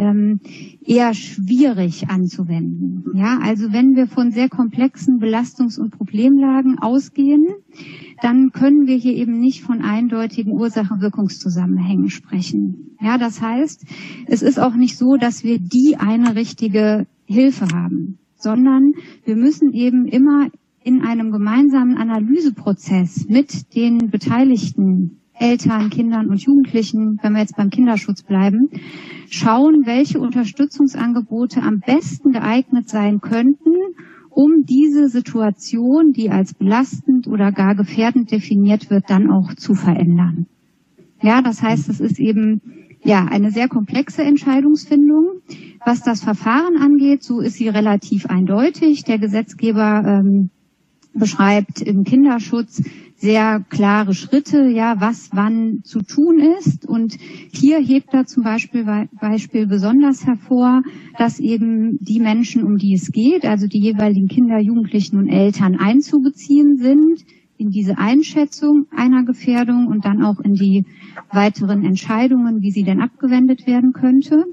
eher schwierig anzuwenden. Ja, also wenn wir von sehr komplexen Belastungs- und Problemlagen ausgehen, dann können wir hier eben nicht von eindeutigen Ursache-Wirkungszusammenhängen sprechen. Ja, das heißt, es ist auch nicht so, dass wir die eine richtige Hilfe haben, sondern wir müssen eben immer in einem gemeinsamen Analyseprozess mit den Beteiligten, Eltern, Kindern und Jugendlichen, wenn wir jetzt beim Kinderschutz bleiben, schauen, welche Unterstützungsangebote am besten geeignet sein könnten, um diese Situation, die als belastend oder gar gefährdend definiert wird, dann auch zu verändern. Ja, das heißt, es ist eben eine sehr komplexe Entscheidungsfindung. Was das Verfahren angeht, so ist sie relativ eindeutig. Der Gesetzgeber beschreibt im Kinderschutz sehr klare Schritte, ja, was wann zu tun ist. Und hier hebt er zum Beispiel besonders hervor, dass eben die Menschen, um die es geht, also die jeweiligen Kinder, Jugendlichen und Eltern einzubeziehen sind in diese Einschätzung einer Gefährdung und dann auch in die weiteren Entscheidungen, wie sie denn abgewendet werden könnte.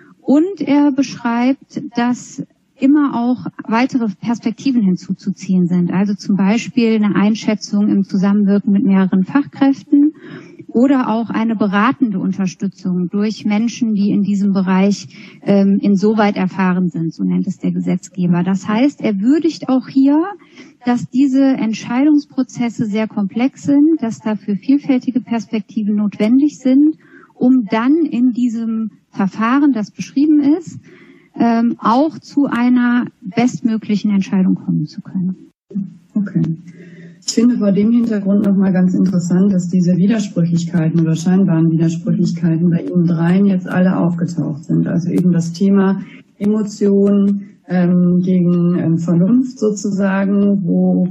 Und er beschreibt, dass immer auch weitere Perspektiven hinzuzuziehen sind. Also zum Beispiel eine Einschätzung im Zusammenwirken mit mehreren Fachkräften oder auch eine beratende Unterstützung durch Menschen, die in diesem Bereich insoweit erfahren sind, so nennt es der Gesetzgeber. Das heißt, er würdigt auch hier, dass diese Entscheidungsprozesse sehr komplex sind, dass dafür vielfältige Perspektiven notwendig sind, um dann in diesem Verfahren, das beschrieben ist, auch zu einer bestmöglichen Entscheidung kommen zu können. Okay. Ich finde vor dem Hintergrund nochmal ganz interessant, dass diese Widersprüchlichkeiten oder scheinbaren Widersprüchlichkeiten bei Ihnen dreien jetzt alle aufgetaucht sind. Also eben das Thema Emotion gegen Vernunft sozusagen, wo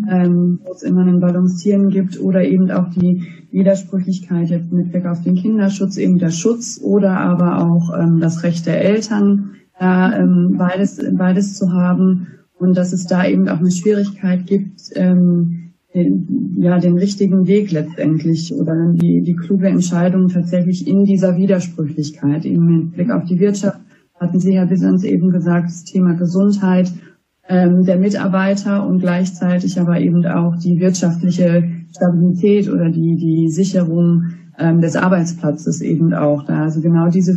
es immer ein Balancieren gibt, oder eben auch die Widersprüchlichkeit jetzt mit Blick auf den Kinderschutz, eben der Schutz oder aber auch das Recht der Eltern, da beides zu haben, und dass es da eben auch eine Schwierigkeit gibt, den richtigen Weg letztendlich oder die kluge Entscheidung tatsächlich in dieser Widersprüchlichkeit. Eben mit Blick auf die Wirtschaft hatten Sie, Herr Wissens, eben gesagt, das Thema Gesundheit der Mitarbeiter und gleichzeitig aber eben auch die wirtschaftliche Stabilität oder die Sicherung des Arbeitsplatzes eben auch da. Also genau diese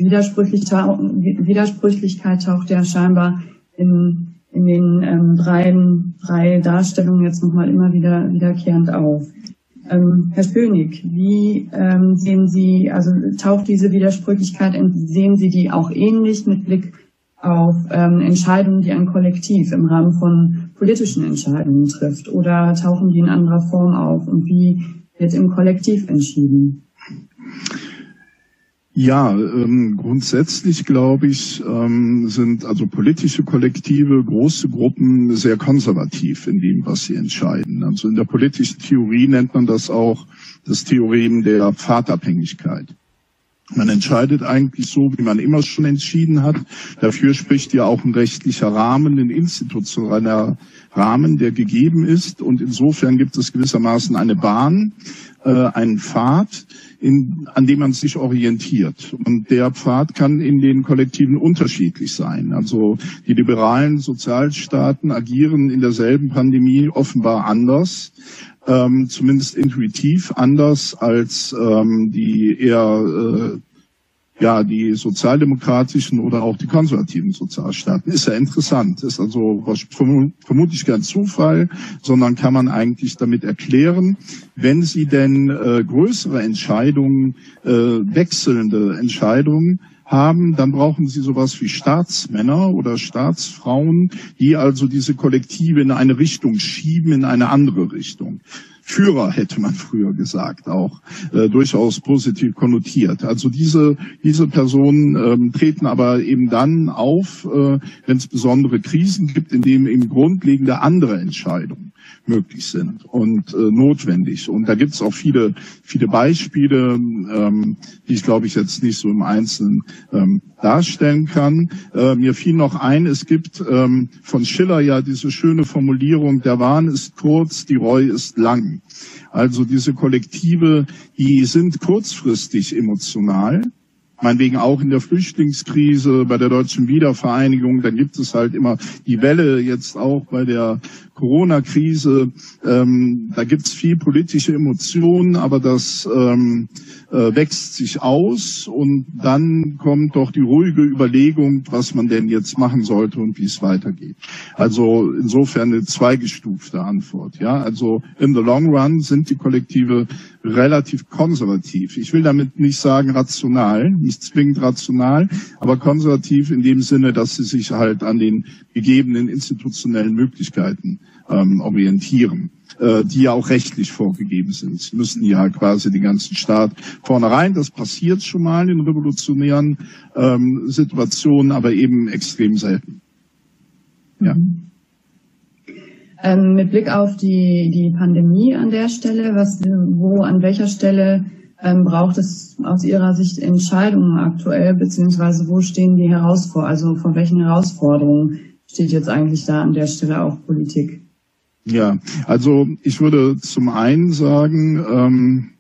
Widersprüchlichkeit taucht ja scheinbar in den drei Darstellungen jetzt nochmal immer wiederkehrend auf. Herr Schönig, wie sehen Sie, also taucht diese Widersprüchlichkeit, sehen Sie die auch ähnlich mit Blick auf Entscheidungen, die ein Kollektiv im Rahmen von politischen Entscheidungen trifft, oder tauchen die in anderer Form auf, und wie wird im Kollektiv entschieden? Ja, grundsätzlich glaube ich, sind also politische Kollektive, große Gruppen sehr konservativ in dem, was sie entscheiden. Also in der politischen Theorie nennt man das auch das Theorem der Pfadabhängigkeit. Man entscheidet eigentlich so, wie man immer schon entschieden hat. Dafür spricht ja auch ein rechtlicher Rahmen, ein institutioneller Rahmen, der gegeben ist. Und insofern gibt es gewissermaßen eine Bahn, einen Pfad, an dem man sich orientiert. Und der Pfad kann in den Kollektiven unterschiedlich sein. Also die liberalen Sozialstaaten agieren in derselben Pandemie offenbar anders. Zumindest intuitiv anders als die eher die sozialdemokratischen oder auch die konservativen Sozialstaaten. Ist ja interessant, ist also vermutlich kein Zufall, sondern kann man eigentlich damit erklären, wenn Sie denn größere Entscheidungen, wechselnde Entscheidungen haben, dann brauchen Sie sowas wie Staatsmänner oder Staatsfrauen, die also diese Kollektive in eine Richtung schieben, in eine andere Richtung. Führer hätte man früher gesagt, auch durchaus positiv konnotiert. Also diese Personen treten aber eben dann auf, wenn es besondere Krisen gibt, in denen eben grundlegende andere Entscheidungen möglich sind und notwendig. Und da gibt es auch viele Beispiele, die ich glaube ich jetzt nicht so im Einzelnen darstellen kann. Mir fiel noch ein, es gibt von Schiller ja diese schöne Formulierung, der Wahn ist kurz, die Reue ist lang. Also diese Kollektive, die sind kurzfristig emotional, meinetwegen auch in der Flüchtlingskrise, bei der deutschen Wiedervereinigung, dann gibt es halt immer die Welle, jetzt auch bei der Corona-Krise, da gibt es viel politische Emotionen, aber das wächst sich aus und dann kommt doch die ruhige Überlegung, was man denn jetzt machen sollte und wie es weitergeht. Also insofern eine zweigestufte Antwort. Ja, also in the long run sind die Kollektive relativ konservativ. Ich will damit nicht sagen rational, nicht zwingend rational, aber konservativ in dem Sinne, dass sie sich halt an den gegebenen institutionellen Möglichkeiten orientieren, die ja auch rechtlich vorgegeben sind. Sie müssen ja quasi den ganzen Staat vornherein, das passiert schon mal in revolutionären Situationen, aber eben extrem selten. Ja. Mit Blick auf die Pandemie an der Stelle, an welcher Stelle braucht es aus Ihrer Sicht Entscheidungen aktuell, beziehungsweise wo stehen die Herausforderungen, also vor welchen Herausforderungen steht jetzt eigentlich da an der Stelle auch Politik? Ja, also ich würde zum einen sagen,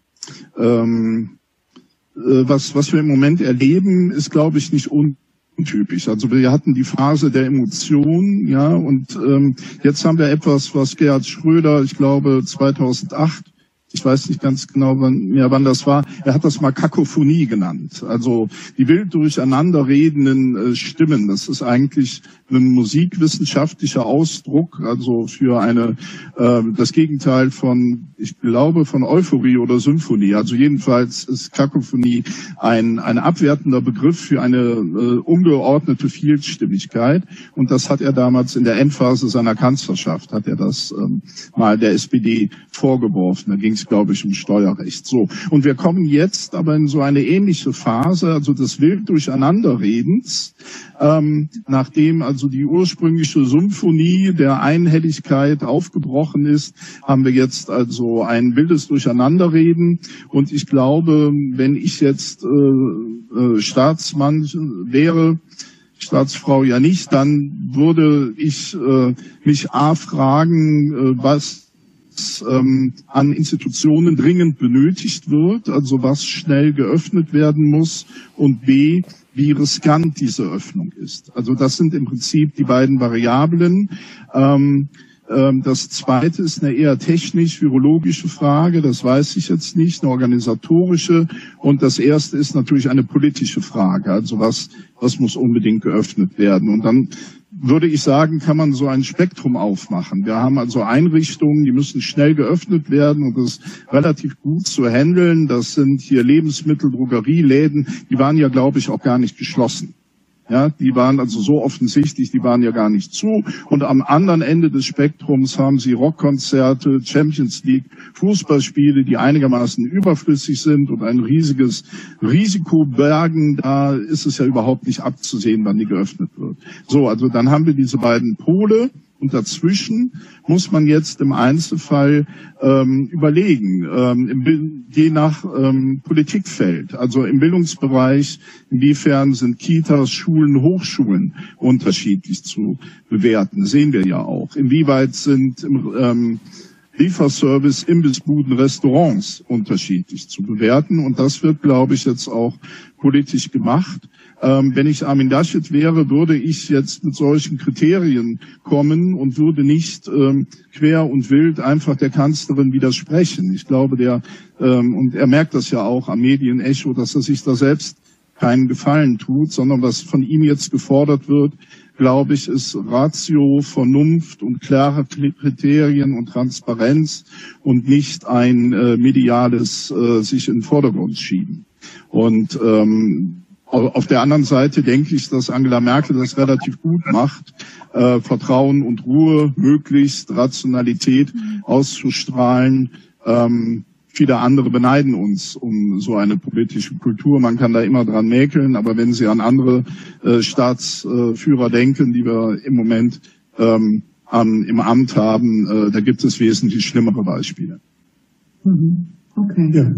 was wir im Moment erleben, ist, glaube ich, nicht untypisch. Also wir hatten die Phase der Emotionen, ja, und jetzt haben wir etwas, was Gerhard Schröder, ich glaube 2008, ich weiß nicht ganz genau, wann das war. Er hat das mal Kakophonie genannt. Also die wild durcheinander redenden Stimmen. Das ist eigentlich ein musikwissenschaftlicher Ausdruck, also für das Gegenteil von, ich glaube, von Euphorie oder Symphonie. Also jedenfalls ist Kakophonie ein abwertender Begriff für eine ungeordnete Vielstimmigkeit. Und das hat er damals in der Endphase seiner Kanzlerschaft, hat er das mal der SPD vorgeworfen. Da ging es, glaube ich, um Steuerrecht. So. Und wir kommen jetzt aber in so eine ähnliche Phase, also des wild Durcheinanderredens, nachdem also die ursprüngliche Symphonie der Einhelligkeit aufgebrochen ist, haben wir jetzt also ein wildes Durcheinanderreden. Und ich glaube, wenn ich jetzt Staatsmann wäre, Staatsfrau ja nicht, dann würde ich mich fragen, was an Institutionen dringend benötigt wird, also was schnell geöffnet werden muss, und B, wie riskant diese Öffnung ist. Also das sind im Prinzip die beiden Variablen. Das zweite ist eine eher technisch-virologische Frage, das weiß ich jetzt nicht, eine organisatorische. Und das erste ist natürlich eine politische Frage, also was muss unbedingt geöffnet werden. Und dann würde ich sagen, kann man so ein Spektrum aufmachen. Wir haben also Einrichtungen, die müssen schnell geöffnet werden und das ist relativ gut zu handeln. Das sind hier Lebensmittel, Drogerieläden, die waren ja, glaube ich, auch gar nicht geschlossen. Ja, die waren also so offensichtlich, die waren ja gar nicht zu. Und am anderen Ende des Spektrums haben sie Rockkonzerte, Champions League, Fußballspiele, die einigermaßen überflüssig sind und ein riesiges Risiko bergen. Da ist es ja überhaupt nicht abzusehen, wann die geöffnet wird. So, also dann haben wir diese beiden Pole. Und dazwischen muss man jetzt im Einzelfall überlegen, je nach Politikfeld. Also im Bildungsbereich, inwiefern sind Kitas, Schulen, Hochschulen unterschiedlich zu bewerten, sehen wir ja auch. Inwieweit sind Lieferservice, Imbissbuden, Restaurants unterschiedlich zu bewerten. Und das wird, glaube ich, jetzt auch politisch gemacht. Wenn ich Armin Laschet wäre, würde ich jetzt mit solchen Kriterien kommen und würde nicht quer und wild einfach der Kanzlerin widersprechen. Ich glaube, und er merkt das ja auch am Medienecho, dass er sich da selbst keinen Gefallen tut, sondern was von ihm jetzt gefordert wird, glaube ich, ist Ratio, Vernunft und klare Kriterien und Transparenz und nicht ein mediales sich in den Vordergrund schieben. Und auf der anderen Seite denke ich, dass Angela Merkel das relativ gut macht, Vertrauen und Ruhe, möglichst Rationalität auszustrahlen. Viele andere beneiden uns um so eine politische Kultur. Man kann da immer dran mäkeln, aber wenn Sie an andere Staatsführer denken, die wir im Moment im Amt haben. Da gibt es wesentlich schlimmere Beispiele. Okay. Ja.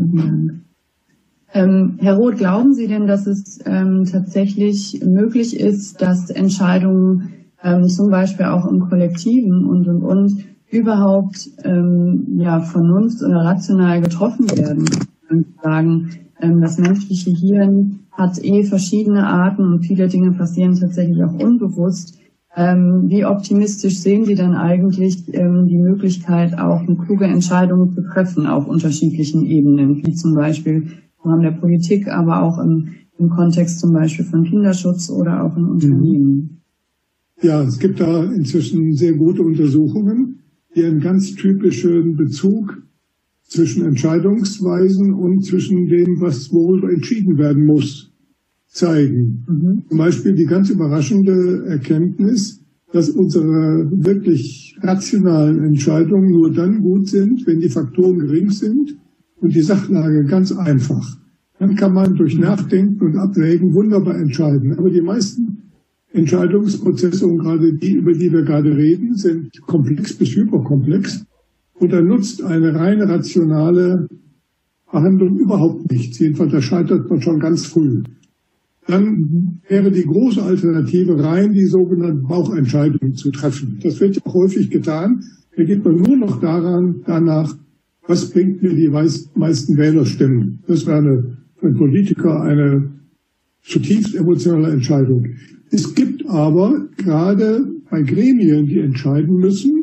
Herr Roth, glauben Sie denn, dass es tatsächlich möglich ist, dass Entscheidungen zum Beispiel auch im Kollektiven und überhaupt vernunft- oder rational getroffen werden? Und sagen, das menschliche Hirn hat verschiedene Arten und viele Dinge passieren tatsächlich auch unbewusst. Wie optimistisch sehen Sie dann eigentlich die Möglichkeit, auch eine kluge Entscheidung zu treffen auf unterschiedlichen Ebenen, wie zum Beispiel im Rahmen der Politik, aber auch im Kontext zum Beispiel von Kinderschutz oder auch in Unternehmen? Ja, es gibt da inzwischen sehr gute Untersuchungen, die einen ganz typischen Bezug zwischen Entscheidungsweisen und zwischen dem, was worüber entschieden werden muss, zeigen. Zum Beispiel die ganz überraschende Erkenntnis, dass unsere wirklich rationalen Entscheidungen nur dann gut sind, wenn die Faktoren gering sind und die Sachlage ganz einfach. Dann kann man durch Nachdenken und Abwägen wunderbar entscheiden. Aber die meisten Entscheidungsprozesse, und gerade die, über die wir gerade reden, sind komplex bis hyperkomplex. Und da nutzt eine rein rationale Behandlung überhaupt nichts. Jedenfalls, da scheitert man schon ganz früh. Dann wäre die große Alternative rein, die sogenannten Bauchentscheidungen zu treffen. Das wird ja häufig getan. Da geht man nur noch danach, was bringt mir die meisten Wählerstimmen. Das wäre für einen Politiker eine zutiefst emotionale Entscheidung. Es gibt aber gerade bei Gremien, die entscheiden müssen,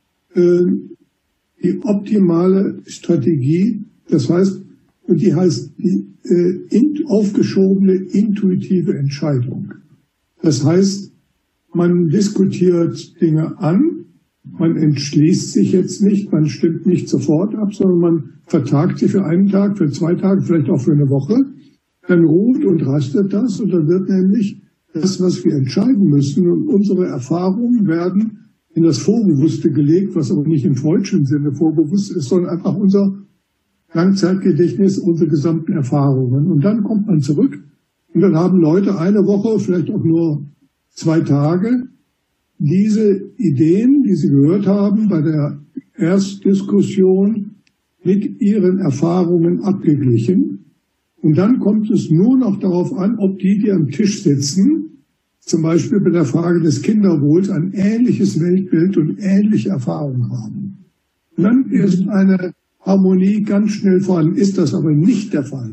die optimale Strategie, das heißt, und die heißt die aufgeschobene intuitive Entscheidung. Das heißt, man diskutiert Dinge an, man entschließt sich jetzt nicht, man stimmt nicht sofort ab, sondern man vertagt sich für einen Tag, für 2 Tage, vielleicht auch für eine Woche, dann ruht und rastet das und dann wird nämlich das, was wir entscheiden müssen und unsere Erfahrungen werden in das Vorbewusste gelegt, was aber nicht im freudschen Sinne vorbewusst ist, sondern einfach unser Langzeitgedächtnis, unsere gesamten Erfahrungen. Und dann kommt man zurück und dann haben Leute eine Woche, vielleicht auch nur 2 Tage, diese Ideen, die sie gehört haben bei der Erstdiskussion, mit ihren Erfahrungen abgeglichen. Und dann kommt es nur noch darauf an, ob die am Tisch sitzen, zum Beispiel bei der Frage des Kinderwohls, ein ähnliches Weltbild und ähnliche Erfahrungen haben. Und dann ist eine Harmonie ganz schnell vorhanden. Ist das aber nicht der Fall,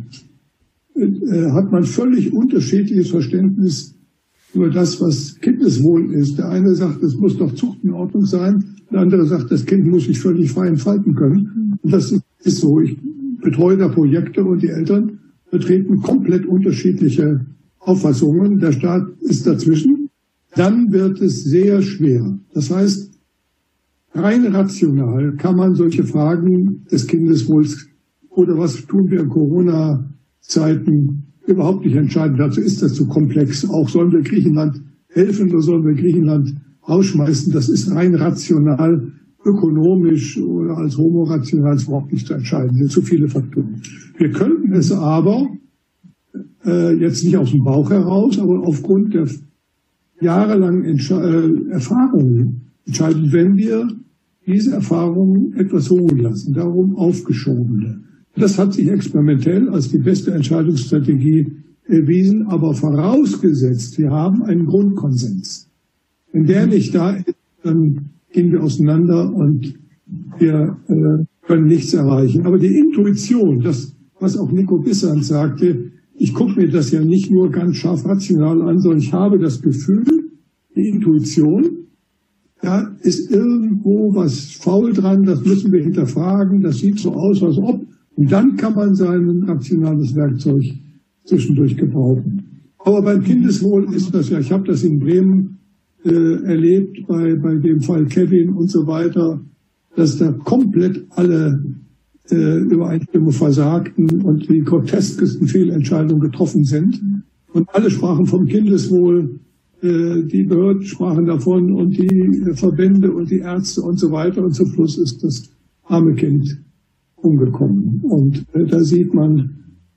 hat man völlig unterschiedliches Verständnis über das, was Kindeswohl ist. Der eine sagt, es muss doch Zucht in Ordnung sein. Der andere sagt, das Kind muss sich völlig frei entfalten können. Und das ist so. Ich betreue da Projekte und die Eltern vertreten komplett unterschiedliche Auffassungen. Der Staat ist dazwischen. Dann wird es sehr schwer. Das heißt, rein rational kann man solche Fragen des Kindeswohls oder was tun wir in Corona-Zeiten überhaupt nicht entscheiden. Dazu ist das zu komplex. Auch sollen wir Griechenland helfen oder sollen wir Griechenland rausschmeißen. Das ist rein rational, ökonomisch oder als homorational überhaupt nicht zu entscheiden. Das sind zu viele Faktoren. Wir könnten es aber jetzt nicht aus dem Bauch heraus, aber aufgrund der jahrelangen Erfahrungen entscheiden, wenn wir diese Erfahrungen etwas ruhen lassen, darum aufgeschobene. Das hat sich experimentell als die beste Entscheidungsstrategie erwiesen, aber vorausgesetzt, wir haben einen Grundkonsens. Wenn der nicht da ist, dann gehen wir auseinander und wir können nichts erreichen. Aber die Intuition, das, was auch Nico Bissand sagte, ich gucke mir das ja nicht nur ganz scharf rational an, sondern ich habe das Gefühl, die Intuition, da ist irgendwo was faul dran, das müssen wir hinterfragen, das sieht so aus, als ob. Und dann kann man sein rationales Werkzeug zwischendurch gebrauchen. Aber beim Kindeswohl ist das ja, ich habe das in Bremen erlebt, bei dem Fall Kevin und so weiter, dass da komplett alle Übereinstimmung versagten und die groteskesten Fehlentscheidungen getroffen sind. Und alle sprachen vom Kindeswohl, die Behörden sprachen davon und die Verbände und die Ärzte und so weiter. Und zum Schluss ist das arme Kind umgekommen. Und da sieht man,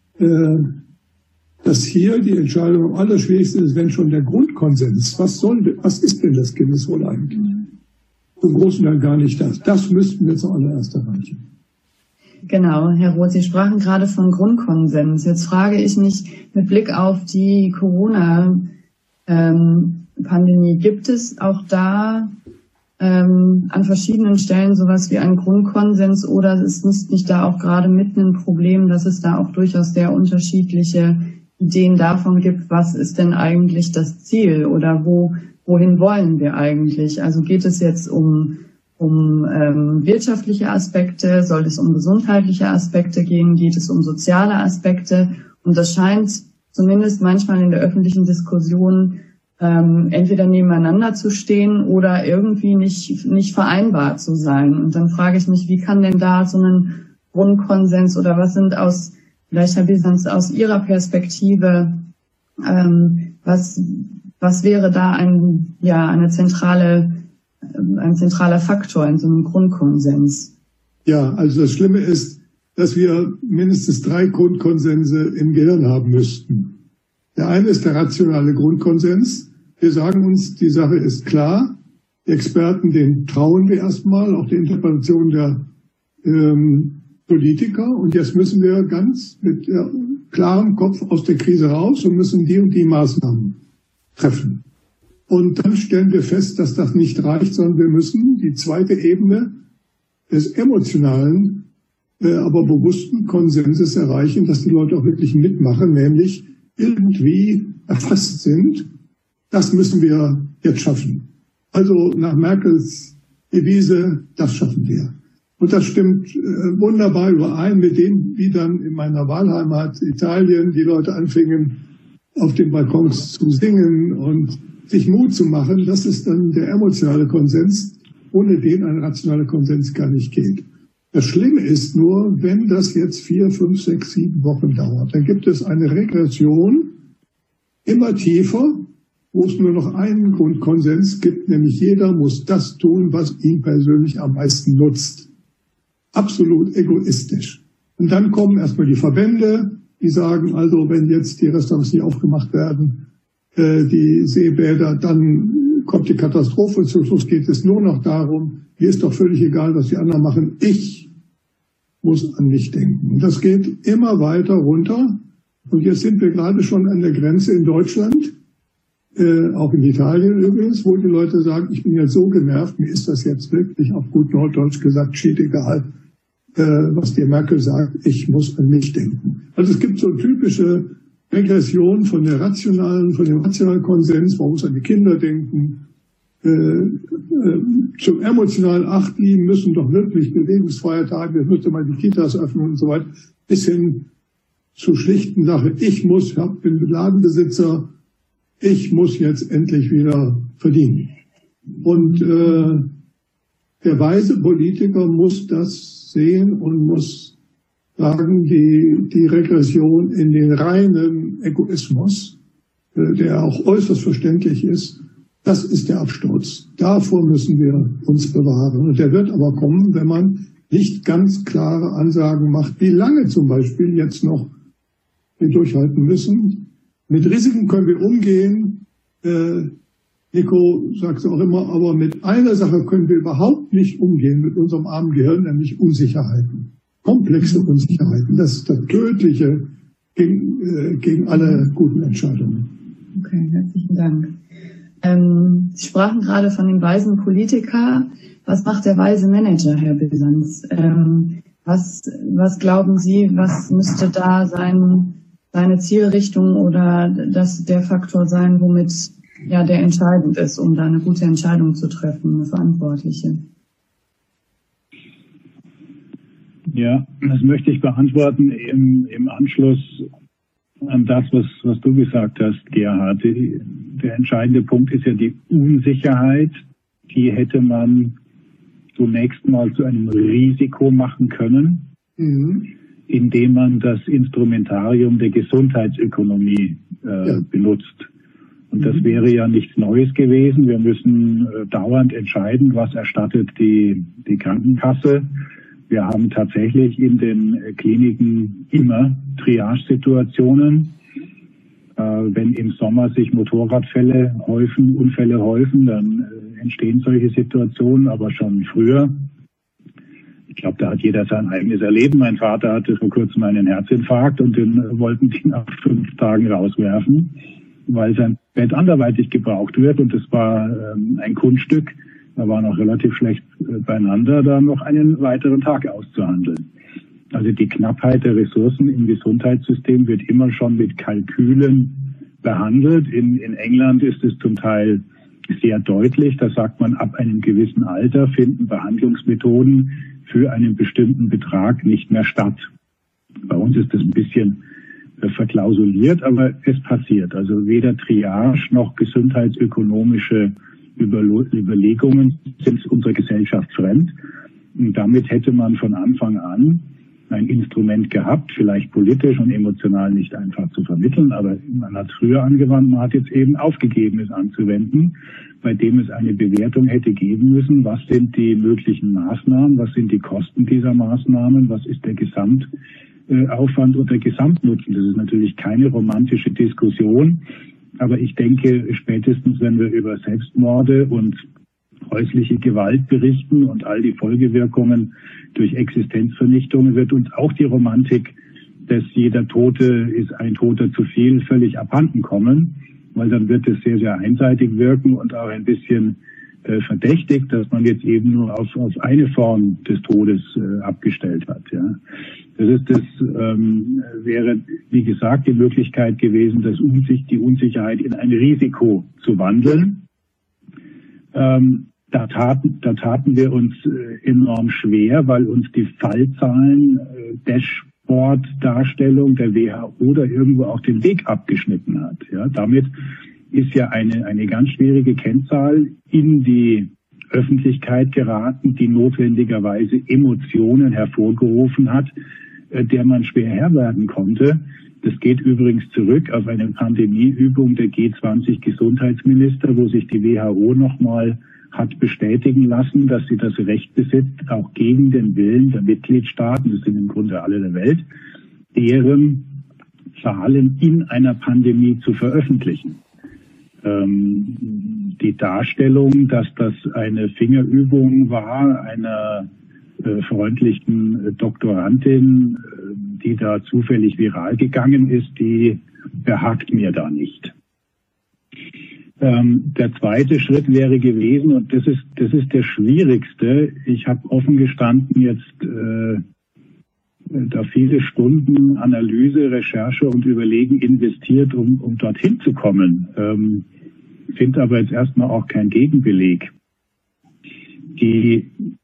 dass hier die Entscheidung am allerschwierigsten ist, wenn schon der Grundkonsens, was ist denn das Kindeswohl eigentlich? zum großen Teil gar nicht das. Das müssten wir zuallererst erreichen. Genau, Herr Roth, Sie sprachen gerade von Grundkonsens. Jetzt frage ich mich mit Blick auf die Corona-Pandemie, gibt es auch da an verschiedenen Stellen sowas wie einen Grundkonsens oder ist nicht da auch gerade mitten ein Problem, dass es da auch durchaus sehr unterschiedliche Ideen davon gibt, was ist denn eigentlich das Ziel oder wohin wollen wir eigentlich? Also geht es jetzt um wirtschaftliche Aspekte, soll es um gesundheitliche Aspekte gehen, geht es um soziale Aspekte? Und das scheint zumindest manchmal in der öffentlichen Diskussion entweder nebeneinander zu stehen oder irgendwie nicht vereinbar zu sein. Und dann frage ich mich, wie kann denn da so ein Grundkonsens oder was sind vielleicht Herr Bisanz, aus Ihrer Perspektive, was wäre da ein zentraler Faktor in so einem Grundkonsens? Ja, also das Schlimme ist, dass wir mindestens 3 Grundkonsense im Gehirn haben müssten. Der eine ist der rationale Grundkonsens. Wir sagen uns, die Sache ist klar. Die Experten, denen trauen wir erstmal, auch die Interpretation der Politiker. Und jetzt müssen wir ganz mit klarem Kopf aus der Krise raus und müssen die und die Maßnahmen treffen. Und dann stellen wir fest, dass das nicht reicht, sondern wir müssen die zweite Ebene des emotionalen, aber bewussten Konsenses erreichen, dass die Leute auch wirklich mitmachen, nämlich irgendwie erfasst sind. Das müssen wir jetzt schaffen. Also nach Merkels Devise, das schaffen wir. Und das stimmt wunderbar überein mit dem, wie dann in meiner Wahlheimat Italien die Leute anfingen, auf den Balkons zu singen und sich Mut zu machen. Das ist dann der emotionale Konsens, ohne den ein rationaler Konsens gar nicht geht. Das Schlimme ist nur, wenn das jetzt 4, 5, 6, 7 Wochen dauert, dann gibt es eine Regression immer tiefer, wo es nur noch einen Grundkonsens gibt, nämlich jeder muss das tun, was ihn persönlich am meisten nutzt. Absolut egoistisch. Und dann kommen erstmal die Verbände, die sagen, also wenn jetzt die Restaurants nicht aufgemacht werden, die Seebäder, dann kommt die Katastrophe. Zum Schluss geht es nur noch darum, mir ist doch völlig egal, was die anderen machen. Ich muss an mich denken. Und das geht immer weiter runter. Und jetzt sind wir gerade schon an der Grenze in Deutschland, auch in Italien übrigens, wo die Leute sagen, ich bin jetzt so genervt, mir ist das jetzt wirklich auf gut Norddeutsch gesagt, egal, was die Merkel sagt, ich muss an mich denken. Also es gibt so typische Regression von dem rationalen Konsens, man muss an die Kinder denken, zum emotionalen die müssen doch wirklich Bewegungsfeiertage, es müsste mal die Kitas öffnen und so weiter, bis hin zur schlichten Sache, ich bin Ladenbesitzer, ich muss jetzt endlich wieder verdienen. Und der weise Politiker muss das sehen und muss sagen, die Regression in den reinen Egoismus, der auch äußerst verständlich ist, das ist der Absturz. Davor müssen wir uns bewahren. Und der wird aber kommen, wenn man nicht ganz klare Ansagen macht, wie lange zum Beispiel jetzt noch wir durchhalten müssen. Mit Risiken können wir umgehen. Nico sagt es auch immer, aber mit einer Sache können wir überhaupt nicht umgehen, mit unserem armen Gehirn, nämlich Unsicherheiten. Komplexe Unsicherheiten. Das ist das Tödliche gegen alle guten Entscheidungen. Okay, herzlichen Dank. Sie sprachen gerade von dem weisen Politiker. Was macht der weise Manager, Herr Bisanz? Was glauben Sie, was müsste da seine Zielrichtung oder der Faktor sein, womit der entscheidend ist, um da eine gute Entscheidung zu treffen, eine verantwortliche? Ja, das möchte ich beantworten im Anschluss an das, was du gesagt hast, Gerhard. Der entscheidende Punkt ist ja die Unsicherheit. Die hätte man zunächst mal zu einem Risiko machen können, indem man das Instrumentarium der Gesundheitsökonomie benutzt. Und das wäre ja nichts Neues gewesen. Wir müssen dauernd entscheiden, was erstattet die Krankenkasse. Wir haben tatsächlich in den Kliniken immer Triage-Situationen. Wenn im Sommer sich Unfälle häufen, dann entstehen solche Situationen, aber schon früher. Ich glaube, da hat jeder sein eigenes Erleben. Mein Vater hatte vor kurzem einen Herzinfarkt und den wollten die nach 5 Tagen rauswerfen, weil sein Bett anderweitig gebraucht wird. Und das war ein Kunststück. Da war noch relativ schlecht beieinander, da noch einen weiteren Tag auszuhandeln. Also die Knappheit der Ressourcen im Gesundheitssystem wird immer schon mit Kalkülen behandelt. In England ist es zum Teil sehr deutlich. Da sagt man, ab einem gewissen Alter finden Behandlungsmethoden für einen bestimmten Betrag nicht mehr statt. Bei uns ist das ein bisschen verklausuliert, aber es passiert. Also weder Triage noch gesundheitsökonomische Überlegungen sind unserer Gesellschaft fremd. Und damit hätte man von Anfang an ein Instrument gehabt, vielleicht politisch und emotional nicht einfach zu vermitteln, aber man hat es früher angewandt, man hat jetzt eben aufgegeben, es anzuwenden, bei dem es eine Bewertung hätte geben müssen, was sind die möglichen Maßnahmen, was sind die Kosten dieser Maßnahmen, was ist der Gesamtaufwand und der Gesamtnutzen. Das ist natürlich keine romantische Diskussion, aber ich denke, spätestens wenn wir über Selbstmorde und häusliche Gewalt berichten und all die Folgewirkungen durch Existenzvernichtung, wird uns auch die Romantik, dass jeder Tote ist ein Toter zu viel, völlig abhanden kommen, weil dann wird es sehr, sehr einseitig wirken und auch ein bisschen verdächtig, dass man jetzt eben nur auf eine Form des Todes abgestellt hat. Ja. Wäre, wie gesagt, die Möglichkeit gewesen, die Unsicherheit in ein Risiko zu wandeln. Da taten wir uns enorm schwer, weil uns die Fallzahlen, Dashboard-Darstellung der WHO da irgendwo auch den Weg abgeschnitten hat. Ja, damit ist ja eine ganz schwierige Kennzahl in die Öffentlichkeit geraten, die notwendigerweise Emotionen hervorgerufen hat, der man schwer Herr werden konnte. Das geht übrigens zurück auf eine Pandemieübung der G20-Gesundheitsminister, wo sich die WHO nochmal hat bestätigen lassen, dass sie das Recht besitzt, auch gegen den Willen der Mitgliedstaaten, das sind im Grunde alle der Welt, deren Zahlen in einer Pandemie zu veröffentlichen. Die Darstellung, dass das eine Fingerübung war, einer freundlichen Doktorandin, die da zufällig viral gegangen ist, die behagt mir da nicht. Der zweite Schritt wäre gewesen, und das ist der schwierigste. Ich habe offen gestanden jetzt da viele Stunden Analyse, Recherche und Überlegen investiert, um dorthin zu kommen. Finde aber jetzt erstmal auch keinen Gegenbeleg. Die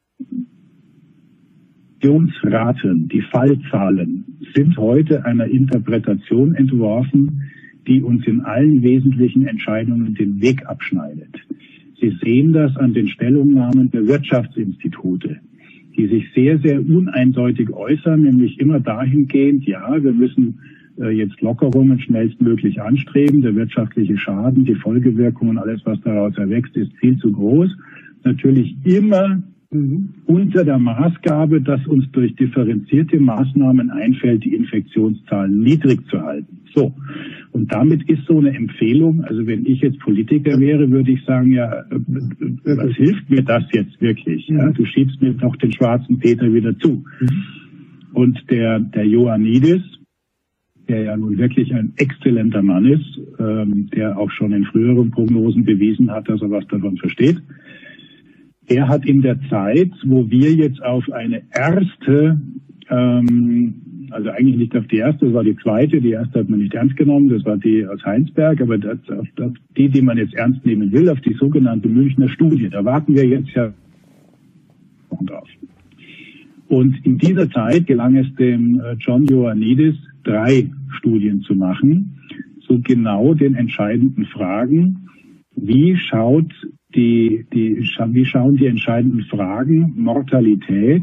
Infektionsraten, die Fallzahlen sind heute einer Interpretation entworfen, die uns in allen wesentlichen Entscheidungen den Weg abschneidet. Sie sehen das an den Stellungnahmen der Wirtschaftsinstitute, die sich sehr, sehr uneindeutig äußern, nämlich immer dahingehend, ja, wir müssen jetzt Lockerungen schnellstmöglich anstreben, der wirtschaftliche Schaden, die Folgewirkungen, alles, was daraus erwächst, ist viel zu groß. Natürlich immer unter der Maßgabe, dass uns durch differenzierte Maßnahmen einfällt, die Infektionszahlen niedrig zu halten. So. Und damit ist so eine Empfehlung, also wenn ich jetzt Politiker wäre, würde ich sagen, ja, was hilft mir das jetzt wirklich? Ja, du schiebst mir doch den schwarzen Peter wieder zu. Und der Ioannidis, der ja nun wirklich ein exzellenter Mann ist, der auch schon in früheren Prognosen bewiesen hat, dass er was davon versteht, er hat in der Zeit, wo wir jetzt auf eine erste, also eigentlich nicht auf die erste, das war die zweite, die erste hat man nicht ernst genommen, das war die aus Heinsberg, aber die man jetzt ernst nehmen will, auf die sogenannte Münchner Studie, da warten wir jetzt ja drauf. Und in dieser Zeit gelang es dem John Ioannidis, 3 Studien zu machen, zu genau den entscheidenden Fragen, wie schauen die entscheidenden Fragen Mortalität,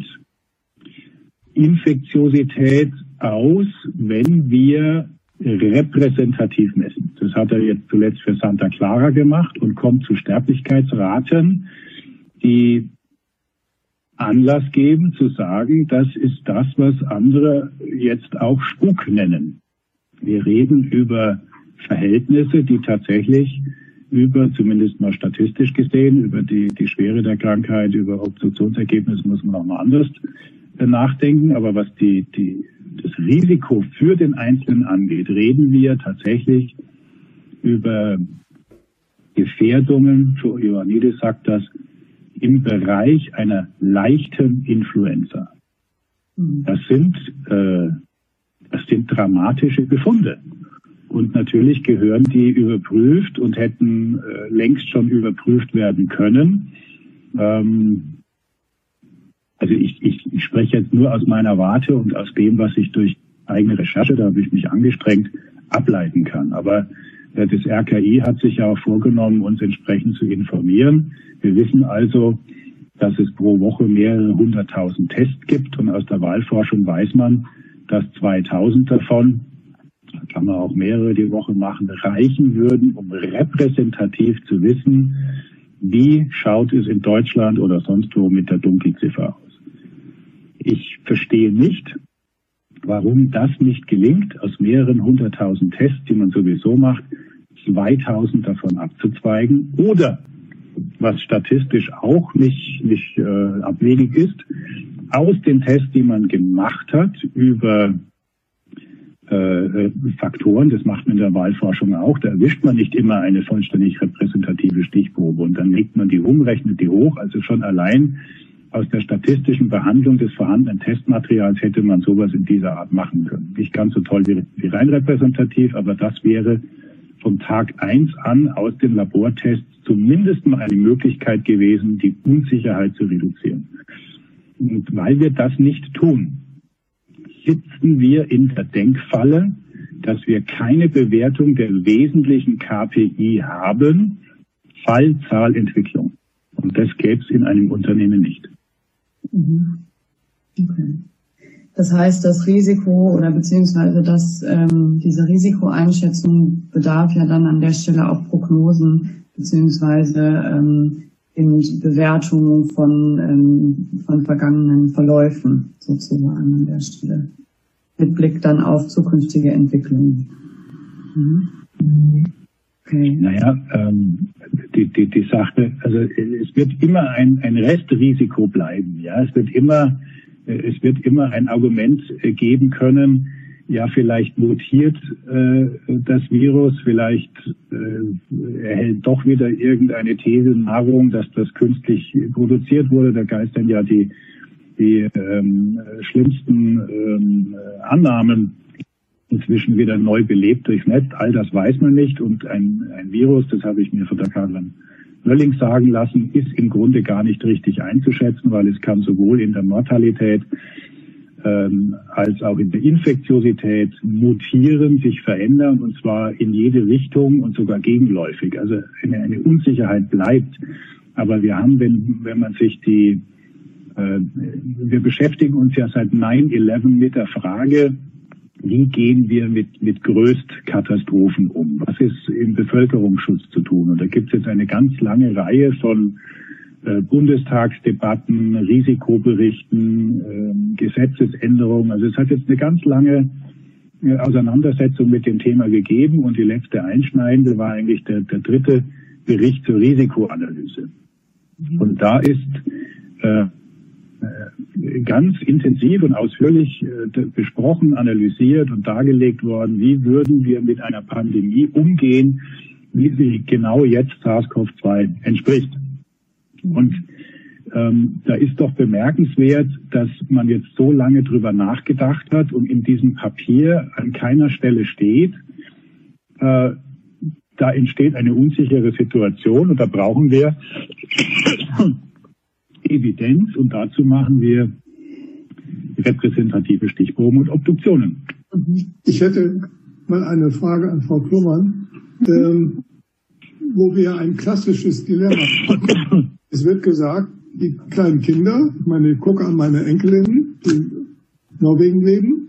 Infektiosität aus, wenn wir repräsentativ messen. Das hat er jetzt zuletzt für Santa Clara gemacht und kommt zu Sterblichkeitsraten, die Anlass geben zu sagen, das ist das, was andere jetzt auch Spuk nennen. Wir reden über Verhältnisse, die tatsächlich zumindest mal statistisch gesehen, über die Schwere der Krankheit, über Obduktionsergebnisse muss man auch mal anders nachdenken. Aber was das Risiko für den Einzelnen angeht, reden wir tatsächlich über Gefährdungen, Joe Ioannidis sagt das, im Bereich einer leichten Influenza. Das sind dramatische Befunde. Und natürlich gehören die überprüft und hätten längst schon überprüft werden können. Also ich spreche jetzt nur aus meiner Warte und aus dem, was ich durch eigene Recherche, da habe ich mich angestrengt, ableiten kann. Aber das RKI hat sich ja auch vorgenommen, uns entsprechend zu informieren. Wir wissen also, dass es pro Woche mehrere 100.000 Tests gibt. Und aus der Wahlforschung weiß man, dass 2.000 davon, da kann man auch mehrere die Woche machen, reichen würden, um repräsentativ zu wissen, wie schaut es in Deutschland oder sonst wo mit der Dunkelziffer aus. Ich verstehe nicht, warum das nicht gelingt, aus mehreren 100.000 Tests, die man sowieso macht, 2.000 davon abzuzweigen. Oder, was statistisch auch nicht abwegig ist, aus den Tests, die man gemacht hat, über Faktoren, das macht man in der Wahlforschung auch, da erwischt man nicht immer eine vollständig repräsentative Stichprobe und dann legt man die um, rechnet die hoch, also schon allein aus der statistischen Behandlung des vorhandenen Testmaterials hätte man sowas in dieser Art machen können. Nicht ganz so toll wie rein repräsentativ, aber das wäre vom Tag 1 an aus den Labortests zumindest mal eine Möglichkeit gewesen, die Unsicherheit zu reduzieren. Und weil wir das nicht tun, sitzen wir in der Denkfalle, dass wir keine Bewertung der wesentlichen KPI haben, Fallzahlentwicklung. Und das gäbe es in einem Unternehmen nicht. Okay. Das heißt, das Risiko oder beziehungsweise diese Risikoeinschätzung bedarf ja dann an der Stelle auch Prognosen beziehungsweise in Bewertungen von vergangenen Verläufen sozusagen an der Stelle. Mit Blick dann auf zukünftige Entwicklungen. Okay. Naja, die Sache, also es wird immer ein Restrisiko bleiben, ja. Es wird immer ein Argument geben können, ja, vielleicht mutiert das Virus, vielleicht erhält doch wieder irgendeine These Nahrung, dass das künstlich produziert wurde. Da geistern ja die schlimmsten Annahmen inzwischen wieder neu belebt durchs Netz. All das weiß man nicht. Und ein Virus, das habe ich mir von der Karin Wölling sagen lassen, ist im Grunde gar nicht richtig einzuschätzen, weil es kann sowohl in der Mortalität als auch in der Infektiosität mutieren, sich verändern, und zwar in jede Richtung und sogar gegenläufig. Also eine Unsicherheit bleibt. Aber wir haben, wenn man sich wir beschäftigen uns ja seit 9/11 mit der Frage, wie gehen wir mit Größtkatastrophen um? Was ist im Bevölkerungsschutz zu tun? Und da gibt es jetzt eine ganz lange Reihe von Bundestagsdebatten, Risikoberichten, Gesetzesänderungen. Also es hat jetzt eine ganz lange Auseinandersetzung mit dem Thema gegeben und die letzte einschneidende war eigentlich der dritte Bericht zur Risikoanalyse. Und da ist ganz intensiv und ausführlich besprochen, analysiert und dargelegt worden, wie würden wir mit einer Pandemie umgehen, wie sie genau jetzt SARS-CoV-2 entspricht. Und da ist doch bemerkenswert, dass man jetzt so lange drüber nachgedacht hat und in diesem Papier an keiner Stelle steht, da entsteht eine unsichere Situation und da brauchen wir Evidenz und dazu machen wir repräsentative Stichproben und Obduktionen. Ich hätte mal eine Frage an Frau Klummern, wo wir ein klassisches Dilemma haben. Es wird gesagt, die kleinen Kinder, ich gucke an meine Enkelinnen, die in Norwegen leben,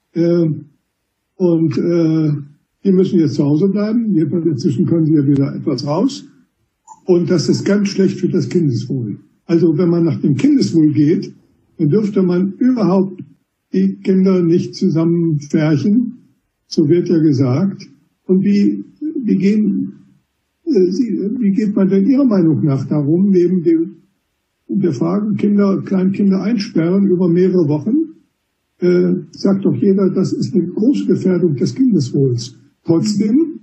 und die müssen jetzt zu Hause bleiben. Inzwischen können sie ja wieder etwas raus. Und das ist ganz schlecht für das Kindeswohl. Also wenn man nach dem Kindeswohl geht, dann dürfte man überhaupt die Kinder nicht zusammenpferchen. So wird ja gesagt. Und wie gehen wie geht man denn Ihrer Meinung nach darum, neben der Frage, Kleinkinder einsperren über mehrere Wochen, sagt doch jeder, das ist eine große Gefährdung des Kindeswohls. Trotzdem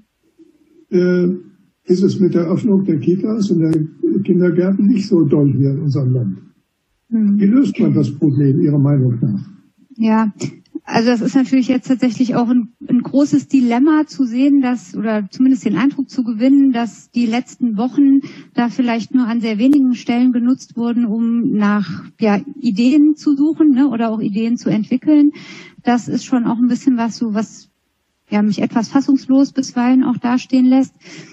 ist es mit der Öffnung der Kitas und der Kindergärten nicht so doll hier in unserem Land. Wie löst man das Problem Ihrer Meinung nach? Ja, also das ist natürlich jetzt tatsächlich auch ein großes Dilemma zu sehen, oder zumindest den Eindruck zu gewinnen, dass die letzten Wochen da vielleicht nur an sehr wenigen Stellen genutzt wurden, um nach Ideen zu suchen, ne, oder auch Ideen zu entwickeln. Das ist schon auch ein bisschen was mich etwas fassungslos bisweilen auch dastehen lässt.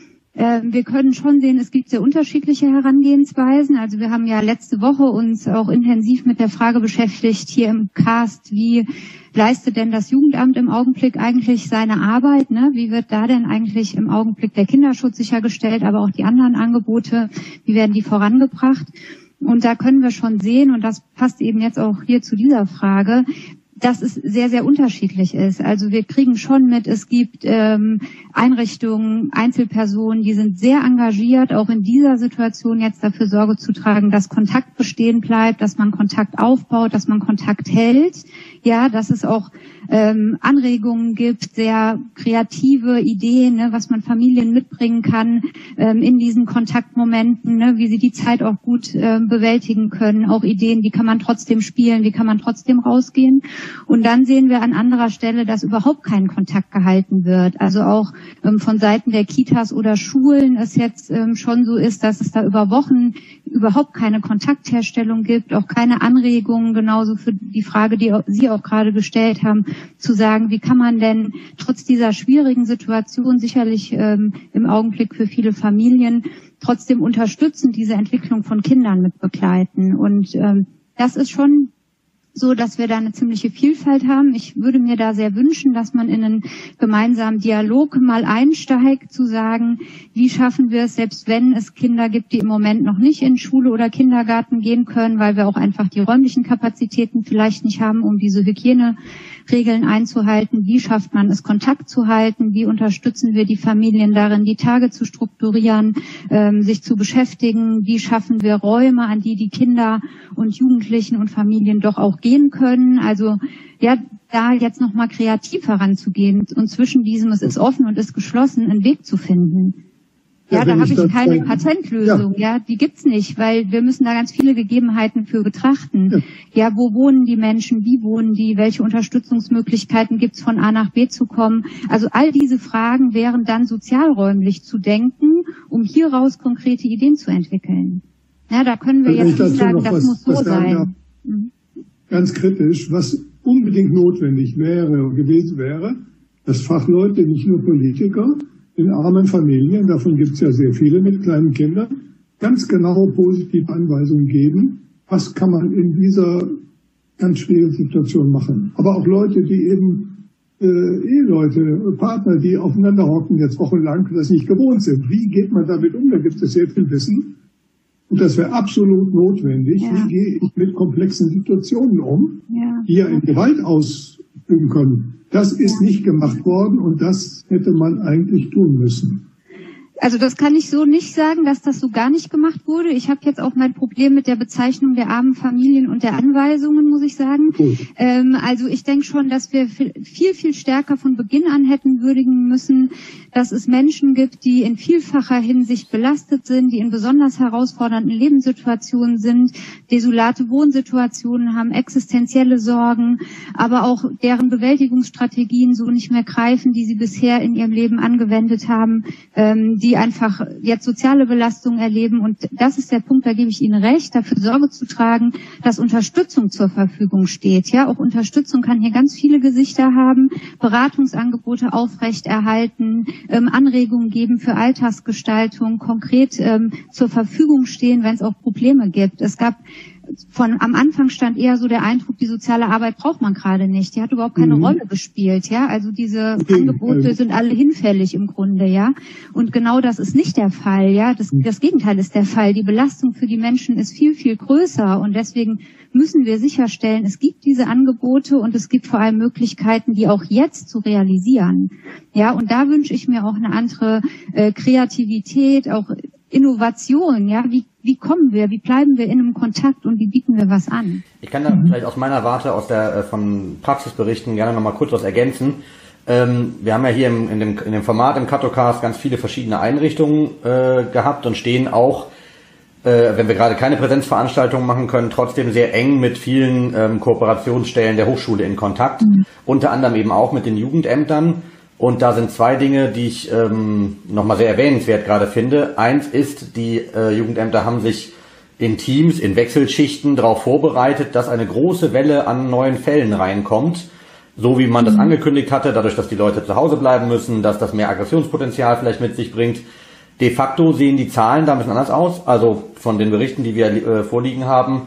Wir können schon sehen, es gibt sehr unterschiedliche Herangehensweisen. Also wir haben ja letzte Woche uns auch intensiv mit der Frage beschäftigt, hier im Cast, wie leistet denn das Jugendamt im Augenblick eigentlich seine Arbeit? Ne? Wie wird da denn eigentlich im Augenblick der Kinderschutz sichergestellt, aber auch die anderen Angebote, wie werden die vorangebracht? Und da können wir schon sehen, und das passt eben jetzt auch hier zu dieser Frage, dass es sehr, sehr unterschiedlich ist. Also wir kriegen schon mit, es gibt Einrichtungen, Einzelpersonen, die sind sehr engagiert, auch in dieser Situation jetzt dafür Sorge zu tragen, dass Kontakt bestehen bleibt, dass man Kontakt aufbaut, dass man Kontakt hält. Ja, dass es auch Anregungen gibt, sehr kreative Ideen, ne, was man Familien mitbringen kann in diesen Kontaktmomenten, ne, wie sie die Zeit auch gut bewältigen können. Auch Ideen, wie kann man trotzdem spielen, wie kann man trotzdem rausgehen. Und dann sehen wir an anderer Stelle, dass überhaupt kein Kontakt gehalten wird. Also auch von Seiten der Kitas oder Schulen es jetzt schon so ist, dass es da über Wochen überhaupt keine Kontaktherstellung gibt, auch keine Anregungen, genauso für die Frage, die Sie auch gerade gestellt haben, zu sagen, wie kann man denn trotz dieser schwierigen Situation, sicherlich im Augenblick für viele Familien, trotzdem unterstützend diese Entwicklung von Kindern mit begleiten. Und das ist schon so, dass wir da eine ziemliche Vielfalt haben. Ich würde mir da sehr wünschen, dass man in einen gemeinsamen Dialog mal einsteigt, zu sagen, wie schaffen wir es, selbst wenn es Kinder gibt, die im Moment noch nicht in Schule oder Kindergarten gehen können, weil wir auch einfach die räumlichen Kapazitäten vielleicht nicht haben, um diese Hygieneregeln einzuhalten. Wie schafft man es, Kontakt zu halten? Wie unterstützen wir die Familien darin, die Tage zu strukturieren, sich zu beschäftigen? Wie schaffen wir Räume, an die Kinder und Jugendlichen und Familien doch auch gehen können? Also ja, da jetzt nochmal kreativ heranzugehen und zwischen diesem, es ist offen und ist geschlossen, einen Weg zu finden. Ja, da habe ich keine Patentlösung, ja, die gibt's nicht, weil wir müssen da ganz viele Gegebenheiten für betrachten. Ja, wo wohnen die Menschen, wie wohnen die, welche Unterstützungsmöglichkeiten gibt's von A nach B zu kommen? Also all diese Fragen wären dann sozialräumlich zu denken, um hieraus konkrete Ideen zu entwickeln. Ja, da können wir jetzt nicht sagen, das muss so sein. Ganz kritisch, was unbedingt notwendig gewesen wäre, dass Fachleute, nicht nur Politiker, in armen Familien, davon gibt es ja sehr viele mit kleinen Kindern, ganz genau positive Anweisungen geben, was kann man in dieser ganz schwierigen Situation machen. Aber auch Leute, die eben Eheleute, Partner, die aufeinander hocken, jetzt wochenlang das nicht gewohnt sind. Wie geht man damit um? Da gibt es sehr viel Wissen. Und das wäre absolut notwendig. Ja. Wie gehe ich mit komplexen Situationen um, die ja in Gewalt ausüben können? Das ist nicht gemacht worden und das hätte man eigentlich tun müssen. Also das kann ich so nicht sagen, dass das so gar nicht gemacht wurde. Ich habe jetzt auch mein Problem mit der Bezeichnung der armen Familien und der Anweisungen, muss ich sagen. Also ich denke schon, dass wir viel, viel stärker von Beginn an hätten würdigen müssen, dass es Menschen gibt, die in vielfacher Hinsicht belastet sind, die in besonders herausfordernden Lebenssituationen sind, desolate Wohnsituationen haben, existenzielle Sorgen, aber auch deren Bewältigungsstrategien so nicht mehr greifen, die sie bisher in ihrem Leben angewendet haben, die einfach jetzt soziale Belastungen erleben. Und das ist der Punkt, da gebe ich Ihnen recht, dafür Sorge zu tragen, dass Unterstützung zur Verfügung steht. Ja, auch Unterstützung kann hier ganz viele Gesichter haben, Beratungsangebote aufrechterhalten, Anregungen geben für Alltagsgestaltung, konkret zur Verfügung stehen, wenn es auch Probleme gibt. Es gab am Anfang stand eher so der Eindruck, die soziale Arbeit braucht man gerade nicht. Die hat überhaupt keine Rolle gespielt, ja. Also diese Angebote sind alle hinfällig im Grunde, ja. Und genau das ist nicht der Fall, ja. Das Gegenteil ist der Fall. Die Belastung für die Menschen ist viel, viel größer und deswegen müssen wir sicherstellen, es gibt diese Angebote und es gibt vor allem Möglichkeiten, die auch jetzt zu realisieren. Ja, und da wünsche ich mir auch eine andere Kreativität, auch Innovation, ja, wie kommen wir, wie bleiben wir in einem Kontakt und wie bieten wir was an? Ich kann da vielleicht aus meiner Warte, von Praxisberichten gerne nochmal kurz was ergänzen. Wir haben ja hier in dem Format im Katocast ganz viele verschiedene Einrichtungen gehabt und stehen auch, wenn wir gerade keine Präsenzveranstaltungen machen können, trotzdem sehr eng mit vielen Kooperationsstellen der Hochschule in Kontakt, unter anderem eben auch mit den Jugendämtern. Und da sind zwei Dinge, die ich nochmal sehr erwähnenswert gerade finde. Eins ist, die Jugendämter haben sich in Teams, in Wechselschichten darauf vorbereitet, dass eine große Welle an neuen Fällen reinkommt, so wie man das angekündigt hatte, dadurch, dass die Leute zu Hause bleiben müssen, dass das mehr Aggressionspotenzial vielleicht mit sich bringt. De facto sehen die Zahlen da ein bisschen anders aus. Also von den Berichten, die wir vorliegen haben,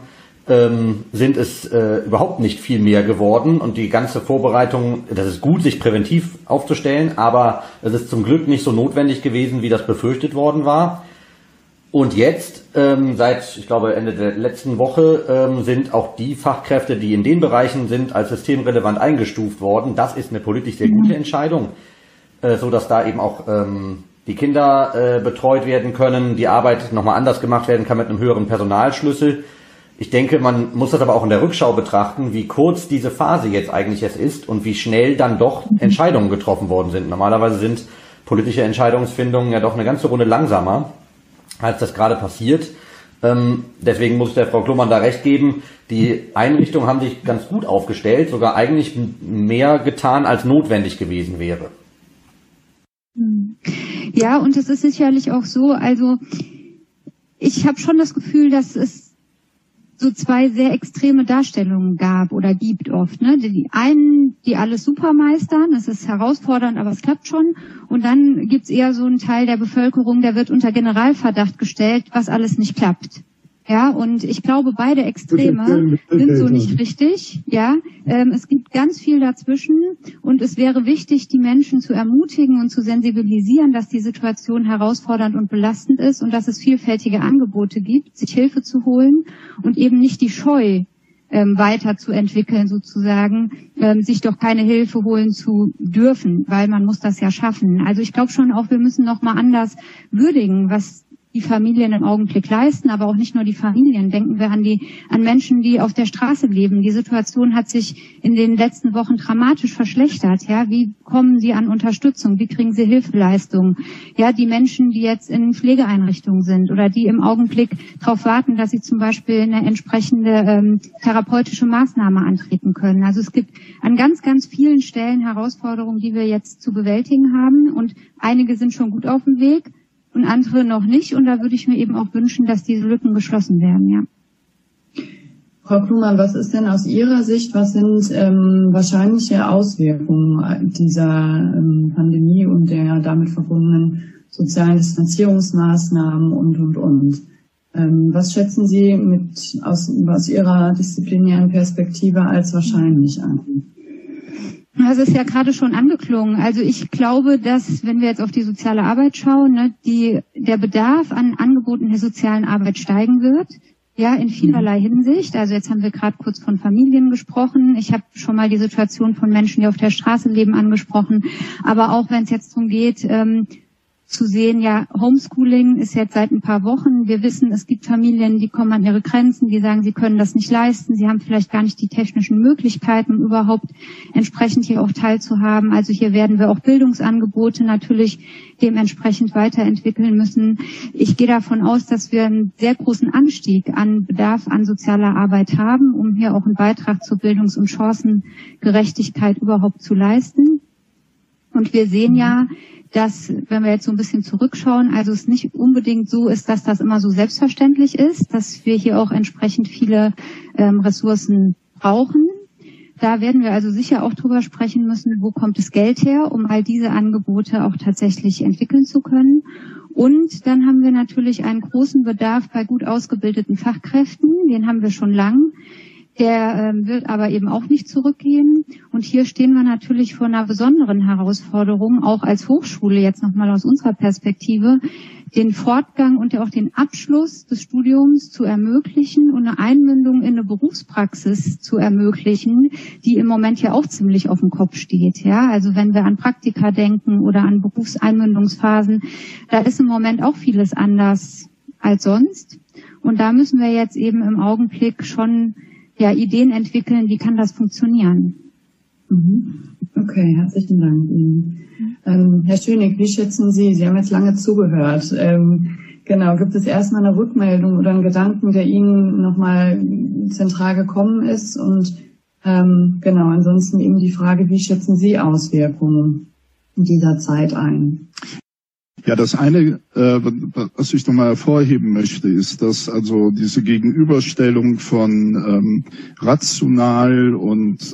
sind es überhaupt nicht viel mehr geworden und die ganze Vorbereitung, das ist gut, sich präventiv aufzustellen, aber es ist zum Glück nicht so notwendig gewesen, wie das befürchtet worden war. Und jetzt, seit, ich glaube, Ende der letzten Woche, sind auch die Fachkräfte, die in den Bereichen sind, als systemrelevant eingestuft worden. Das ist eine politisch sehr gute Entscheidung, so dass da eben auch die Kinder betreut werden können, die Arbeit nochmal anders gemacht werden kann mit einem höheren Personalschlüssel. Ich denke, man muss das aber auch in der Rückschau betrachten, wie kurz diese Phase jetzt eigentlich ist und wie schnell dann doch Entscheidungen getroffen worden sind. Normalerweise sind politische Entscheidungsfindungen ja doch eine ganze Runde langsamer, als das gerade passiert. Deswegen muss ich der Frau Klomann da recht geben. Die Einrichtungen haben sich ganz gut aufgestellt, sogar eigentlich mehr getan, als notwendig gewesen wäre. Ja, und es ist sicherlich auch so, also ich habe schon das Gefühl, dass es so zwei sehr extreme Darstellungen gab oder gibt oft. Ne? Die einen, die alles super meistern, das ist herausfordernd, aber es klappt schon. Und dann gibt's eher so einen Teil der Bevölkerung, der wird unter Generalverdacht gestellt, was alles nicht klappt. Ja, und ich glaube, beide Extreme sind so nicht richtig. Ja, es gibt ganz viel dazwischen und es wäre wichtig, die Menschen zu ermutigen und zu sensibilisieren, dass die Situation herausfordernd und belastend ist und dass es vielfältige Angebote gibt, sich Hilfe zu holen und eben nicht die Scheu weiterzuentwickeln sozusagen, sich doch keine Hilfe holen zu dürfen, weil man muss das ja schaffen. Also ich glaube schon auch, wir müssen noch mal anders würdigen, was die Familien im Augenblick leisten, aber auch nicht nur die Familien. Denken wir an Menschen, die auf der Straße leben. Die Situation hat sich in den letzten Wochen dramatisch verschlechtert. Ja, wie kommen sie an Unterstützung? Wie kriegen sie Hilfeleistungen? Ja, die Menschen, die jetzt in Pflegeeinrichtungen sind oder die im Augenblick darauf warten, dass sie zum Beispiel eine entsprechende therapeutische Maßnahme antreten können. Also es gibt an ganz, ganz vielen Stellen Herausforderungen, die wir jetzt zu bewältigen haben und einige sind schon gut auf dem Weg und andere noch nicht. Und da würde ich mir eben auch wünschen, dass diese Lücken geschlossen werden, ja. Frau Klumann, was ist denn aus Ihrer Sicht, was sind wahrscheinliche Auswirkungen dieser Pandemie und der damit verbundenen sozialen Distanzierungsmaßnahmen und? Was schätzen Sie aus Ihrer disziplinären Perspektive als wahrscheinlich an? Das ist ja gerade schon angeklungen. Also ich glaube, dass, wenn wir jetzt auf die soziale Arbeit schauen, ne, der Bedarf an Angeboten der sozialen Arbeit steigen wird. Ja, in vielerlei Hinsicht. Also jetzt haben wir gerade kurz von Familien gesprochen. Ich habe schon mal die Situation von Menschen, die auf der Straße leben, angesprochen. Aber auch wenn es jetzt darum geht, zu sehen, ja, Homeschooling ist jetzt seit ein paar Wochen. Wir wissen, es gibt Familien, die kommen an ihre Grenzen, die sagen, sie können das nicht leisten. Sie haben vielleicht gar nicht die technischen Möglichkeiten, um überhaupt entsprechend hier auch teilzuhaben. Also hier werden wir auch Bildungsangebote natürlich dementsprechend weiterentwickeln müssen. Ich gehe davon aus, dass wir einen sehr großen Anstieg an Bedarf an sozialer Arbeit haben, um hier auch einen Beitrag zur Bildungs- und Chancengerechtigkeit überhaupt zu leisten. Und wir sehen ja, dass, wenn wir jetzt so ein bisschen zurückschauen, also es nicht unbedingt so ist, dass das immer so selbstverständlich ist, dass wir hier auch entsprechend viele Ressourcen brauchen. Da werden wir also sicher auch drüber sprechen müssen, wo kommt das Geld her, um all diese Angebote auch tatsächlich entwickeln zu können. Und dann haben wir natürlich einen großen Bedarf bei gut ausgebildeten Fachkräften. Den haben wir schon lang. Der wird aber eben auch nicht zurückgehen. Und hier stehen wir natürlich vor einer besonderen Herausforderung, auch als Hochschule jetzt nochmal aus unserer Perspektive, den Fortgang und ja auch den Abschluss des Studiums zu ermöglichen und eine Einmündung in eine Berufspraxis zu ermöglichen, die im Moment ja auch ziemlich auf dem Kopf steht. Ja, also wenn wir an Praktika denken oder an Berufseinmündungsphasen, da ist im Moment auch vieles anders als sonst. Und da müssen wir jetzt eben im Augenblick schon Ideen entwickeln, wie kann das funktionieren. Okay, herzlichen Dank Ihnen. Herr Schönig, wie schätzen Sie haben jetzt lange zugehört. Genau, gibt es erstmal eine Rückmeldung oder einen Gedanken, der Ihnen nochmal zentral gekommen ist? Und genau, ansonsten eben die Frage, wie schätzen Sie Auswirkungen dieser Zeit ein? Ja, das eine, was ich nochmal hervorheben möchte, ist, dass also diese Gegenüberstellung von rational und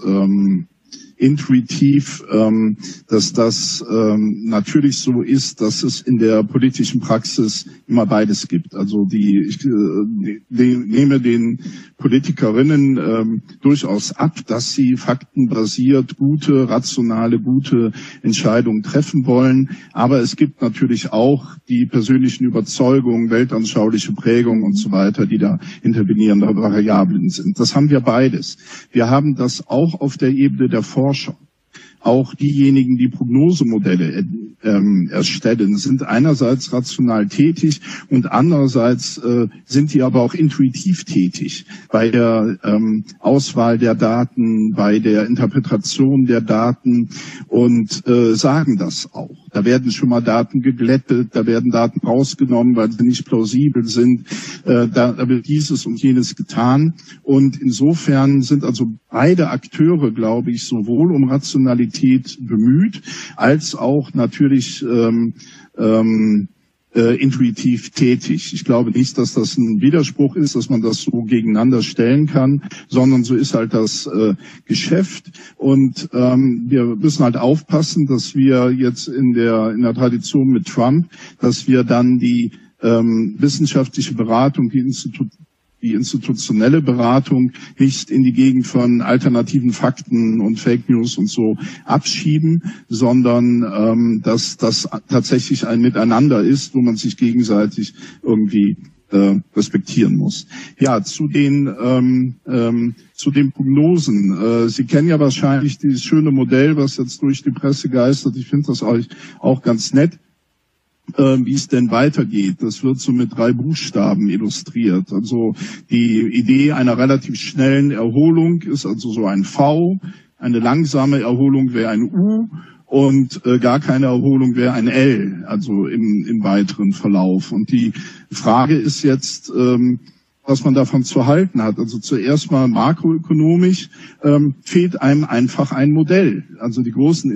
intuitiv, dass das natürlich so ist, dass es in der politischen Praxis immer beides gibt. Also ich nehme den Politikerinnen durchaus ab, dass sie faktenbasiert gute, rationale, gute Entscheidungen treffen wollen. Aber es gibt natürlich auch die persönlichen Überzeugungen, weltanschauliche Prägungen und so weiter, die da intervenierende Variablen sind. Das haben wir beides. Wir haben das auch auf der Ebene der Forschung. Auch diejenigen, die Prognosemodelle erstellen, sind einerseits rational tätig und andererseits sind die aber auch intuitiv tätig bei der Auswahl der Daten, bei der Interpretation der Daten und sagen das auch. Da werden schon mal Daten geglättet, da werden Daten rausgenommen, weil sie nicht plausibel sind. Da wird dieses und jenes getan. Und insofern sind also beide Akteure, glaube ich, sowohl um Rationalität bemüht, als auch natürlich intuitiv tätig. Ich glaube nicht, dass das ein Widerspruch ist, dass man das so gegeneinander stellen kann, sondern so ist halt das Geschäft. Und wir müssen halt aufpassen, dass wir jetzt in der Tradition mit Trump, dass wir dann die wissenschaftliche Beratung, die institutionelle Beratung nicht in die Gegend von alternativen Fakten und Fake News und so abschieben, sondern dass das tatsächlich ein Miteinander ist, wo man sich gegenseitig irgendwie respektieren muss. Ja, zu den Prognosen. Sie kennen ja wahrscheinlich dieses schöne Modell, was jetzt durch die Presse geistert. Ich finde das auch ganz nett. Wie es denn weitergeht. Das wird so mit 3 Buchstaben illustriert. Also die Idee einer relativ schnellen Erholung ist also so ein V, eine langsame Erholung wäre ein U und gar keine Erholung wäre ein L, also im weiteren Verlauf. Und die Frage ist jetzt, was man davon zu halten hat. Also zuerst mal makroökonomisch fehlt einem einfach ein Modell. Also die großen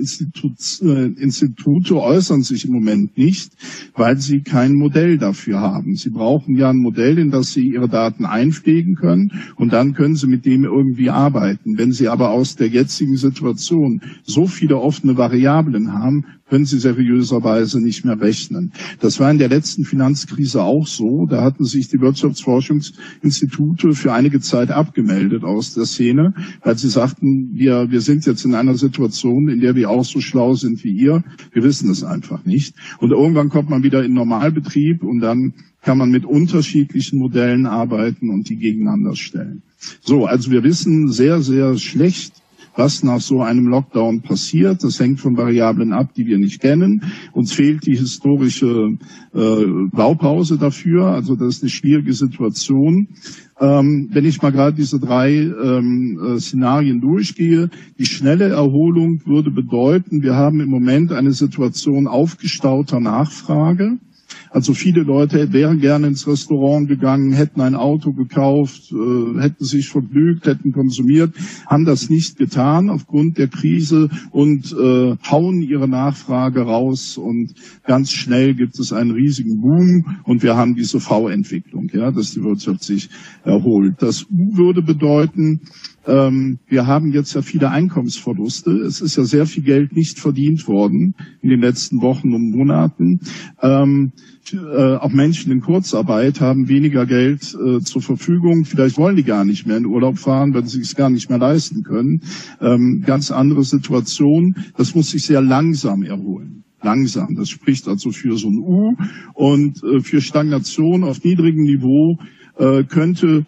Institute äußern sich im Moment nicht, weil sie kein Modell dafür haben. Sie brauchen ja ein Modell, in das sie ihre Daten einpflegen können und dann können sie mit dem irgendwie arbeiten. Wenn sie aber aus der jetzigen Situation so viele offene Variablen haben, können sie seriöserweise nicht mehr rechnen. Das war in der letzten Finanzkrise auch so. Da hatten sich die Wirtschaftsforschungsinstitute für einige Zeit abgemeldet aus der Szene, weil sie sagten, wir sind jetzt in einer Situation, in der wir auch so schlau sind wie ihr. Wir wissen es einfach nicht. Und irgendwann kommt man wieder in Normalbetrieb und dann kann man mit unterschiedlichen Modellen arbeiten und die gegeneinander stellen. So, also wir wissen sehr, sehr schlecht, was nach so einem Lockdown passiert. Das hängt von Variablen ab, die wir nicht kennen. Uns fehlt die historische Blaupause dafür. Also das ist eine schwierige Situation. Wenn ich mal gerade diese 3 Szenarien durchgehe, die schnelle Erholung würde bedeuten, wir haben im Moment eine Situation aufgestauter Nachfrage. Also viele Leute wären gerne ins Restaurant gegangen, hätten ein Auto gekauft, hätten sich vergnügt, hätten konsumiert, haben das nicht getan aufgrund der Krise und hauen ihre Nachfrage raus und ganz schnell gibt es einen riesigen Boom und wir haben diese V-Entwicklung, ja, dass die Wirtschaft sich erholt. Das U würde bedeuten, Wir haben jetzt ja viele Einkommensverluste. Es ist ja sehr viel Geld nicht verdient worden in den letzten Wochen und Monaten. Auch Menschen in Kurzarbeit haben weniger Geld zur Verfügung. Vielleicht wollen die gar nicht mehr in Urlaub fahren, wenn sie es gar nicht mehr leisten können. Ganz andere Situation. Das muss sich sehr langsam erholen. Langsam. Das spricht also für so ein U und für Stagnation auf niedrigem Niveau könnte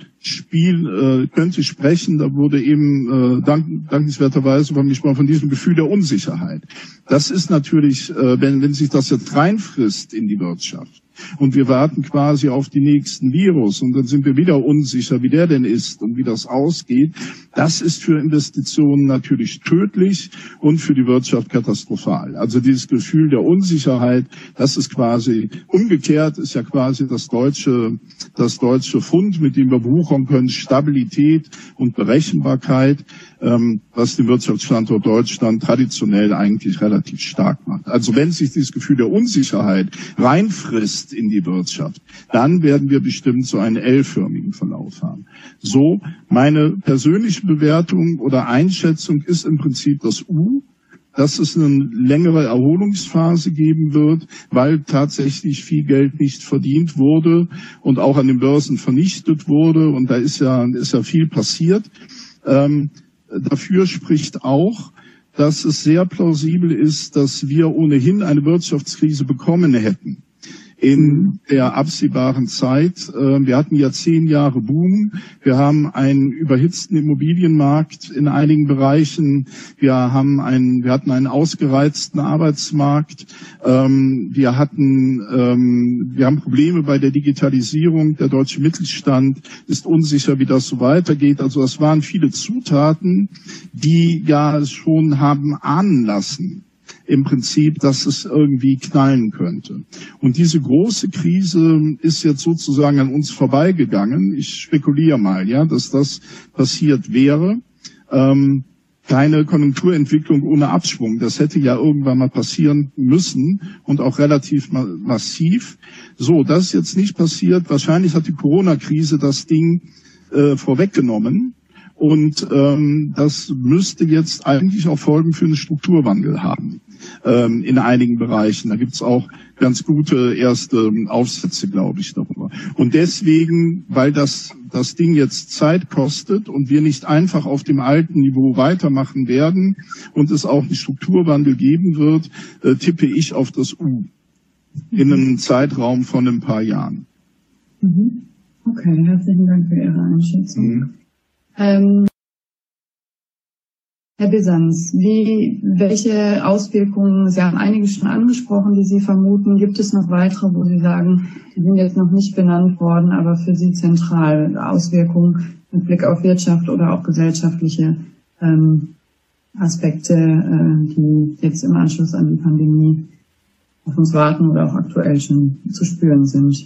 sprechen, da wurde eben dankenswerterweise gesprochen von diesem Gefühl der Unsicherheit. Das ist natürlich, wenn sich das jetzt reinfrisst in die Wirtschaft und wir warten quasi auf die nächsten Virus und dann sind wir wieder unsicher, wie der denn ist und wie das ausgeht. Das ist für Investitionen natürlich tödlich und für die Wirtschaft katastrophal. Also dieses Gefühl der Unsicherheit, das ist quasi umgekehrt, ist ja quasi das deutsche Pfund, mit dem wir wuchern können, Stabilität und Berechenbarkeit, was den Wirtschaftsstandort Deutschland traditionell eigentlich relativ stark macht. Also wenn sich dieses Gefühl der Unsicherheit reinfrisst in die Wirtschaft, dann werden wir bestimmt so einen L-förmigen Verlauf haben. So, meine persönliche Bewertung oder Einschätzung ist im Prinzip das U, dass es eine längere Erholungsphase geben wird, weil tatsächlich viel Geld nicht verdient wurde und auch an den Börsen vernichtet wurde. Und da ist ja viel passiert. Dafür spricht auch, dass es sehr plausibel ist, dass wir ohnehin eine Wirtschaftskrise bekommen hätten in der absehbaren Zeit. Wir hatten ja 10 Jahre Boom. Wir haben einen überhitzten Immobilienmarkt in einigen Bereichen. Wir hatten einen ausgereizten Arbeitsmarkt. Wir haben Probleme bei der Digitalisierung. Der deutsche Mittelstand ist unsicher, wie das so weitergeht. Also das waren viele Zutaten, die ja schon haben ahnen lassen, im Prinzip, dass es irgendwie knallen könnte. Und diese große Krise ist jetzt sozusagen an uns vorbeigegangen. Ich spekuliere mal, ja, dass das passiert wäre. Keine Konjunkturentwicklung ohne Abschwung. Das hätte ja irgendwann mal passieren müssen und auch relativ massiv. So, das ist jetzt nicht passiert. Wahrscheinlich hat die Corona-Krise das Ding vorweggenommen. Und das müsste jetzt eigentlich auch Folgen für einen Strukturwandel haben in einigen Bereichen. Da gibt's auch ganz gute erste Aufsätze, glaube ich, darüber. Und deswegen, weil das Ding jetzt Zeit kostet und wir nicht einfach auf dem alten Niveau weitermachen werden und es auch einen Strukturwandel geben wird, tippe ich auf das U in einem Zeitraum von ein paar Jahren. Okay, herzlichen Dank für Ihre Einschätzung. Herr Bisanz, welche Auswirkungen, Sie haben einige schon angesprochen, die Sie vermuten, gibt es noch weitere, wo Sie sagen, die sind jetzt noch nicht benannt worden, aber für Sie zentral Auswirkungen mit Blick auf Wirtschaft oder auch gesellschaftliche Aspekte, die jetzt im Anschluss an die Pandemie auf uns warten oder auch aktuell schon zu spüren sind?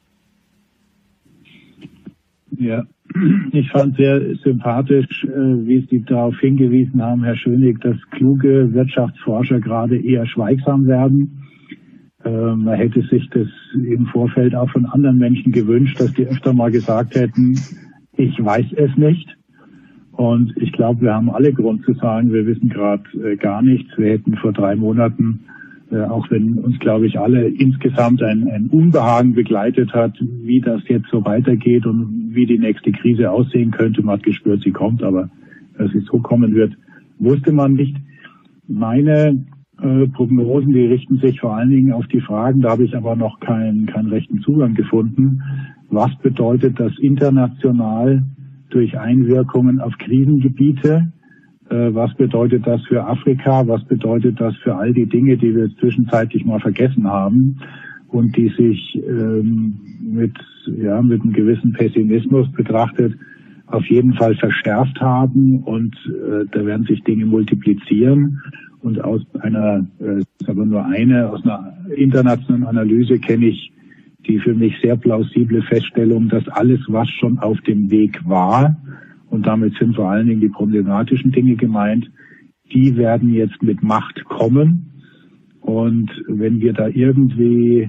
Ja, ich fand sehr sympathisch, wie Sie darauf hingewiesen haben, Herr Schönig, dass kluge Wirtschaftsforscher gerade eher schweigsam werden. Man hätte sich das im Vorfeld auch von anderen Menschen gewünscht, dass die öfter mal gesagt hätten, ich weiß es nicht. Und ich glaube, wir haben alle Grund zu sagen, wir wissen gerade gar nichts. Wir hätten vor 3 Monaten, auch wenn uns, glaube ich, alle insgesamt ein Unbehagen begleitet hat, wie das jetzt so weitergeht und wie die nächste Krise aussehen könnte. Man hat gespürt, sie kommt, aber dass sie so kommen wird, wusste man nicht. Meine Prognosen, die richten sich vor allen Dingen auf die Fragen, da habe ich aber noch keinen rechten Zugang gefunden. Was bedeutet das international durch Einwirkungen auf Krisengebiete? Was bedeutet das für Afrika? Was bedeutet das für all die Dinge, die wir zwischenzeitlich mal vergessen haben und die sich mit einem gewissen Pessimismus betrachtet auf jeden Fall verschärft haben und da werden sich Dinge multiplizieren und aus einer internationalen Analyse kenne ich die für mich sehr plausible Feststellung, dass alles, was schon auf dem Weg war, und damit sind vor allen Dingen die problematischen Dinge gemeint, die werden jetzt mit Macht kommen. Und wenn wir da irgendwie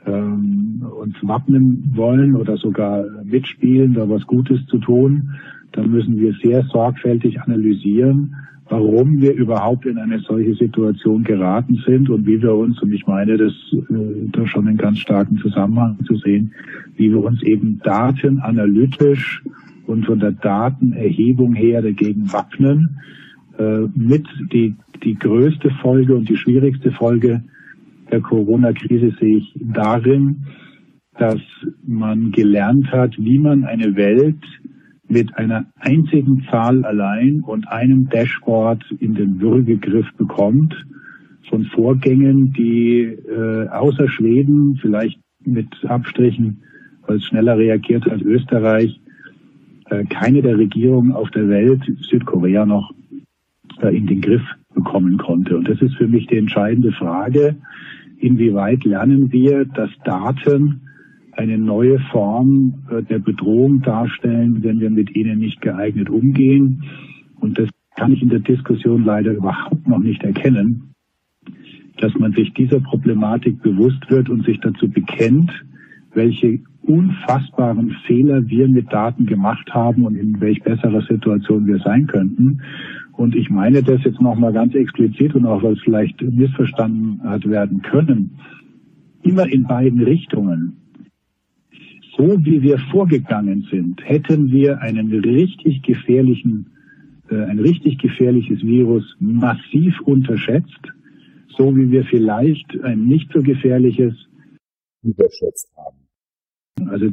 uns wappnen wollen oder sogar mitspielen, da was Gutes zu tun, dann müssen wir sehr sorgfältig analysieren, warum wir überhaupt in eine solche Situation geraten sind und wie wir uns, und ich meine, das da schon einen ganz starken Zusammenhang zu sehen, wie wir uns eben datenanalytisch und von der Datenerhebung her dagegen wappnen. Mit die größte Folge und die schwierigste Folge der Corona-Krise sehe ich darin, dass man gelernt hat, wie man eine Welt mit einer einzigen Zahl allein und einem Dashboard in den Würgegriff bekommt von Vorgängen, die außer Schweden, vielleicht mit Abstrichen, weil es schneller reagiert als Österreich, keine der Regierungen auf der Welt, Südkorea noch, in den Griff bekommen konnte. Und das ist für mich die entscheidende Frage, inwieweit lernen wir, dass Daten eine neue Form der Bedrohung darstellen, wenn wir mit ihnen nicht geeignet umgehen. Und das kann ich in der Diskussion leider überhaupt noch nicht erkennen, dass man sich dieser Problematik bewusst wird und sich dazu bekennt, welche unfassbaren Fehler wir mit Daten gemacht haben und in welch besserer Situation wir sein könnten. Und ich meine das jetzt nochmal ganz explizit und auch, weil es vielleicht missverstanden hat werden können, immer in beiden Richtungen. So wie wir vorgegangen sind, hätten wir ein richtig gefährliches Virus massiv unterschätzt, so wie wir vielleicht ein nicht so gefährliches überschätzt haben. Also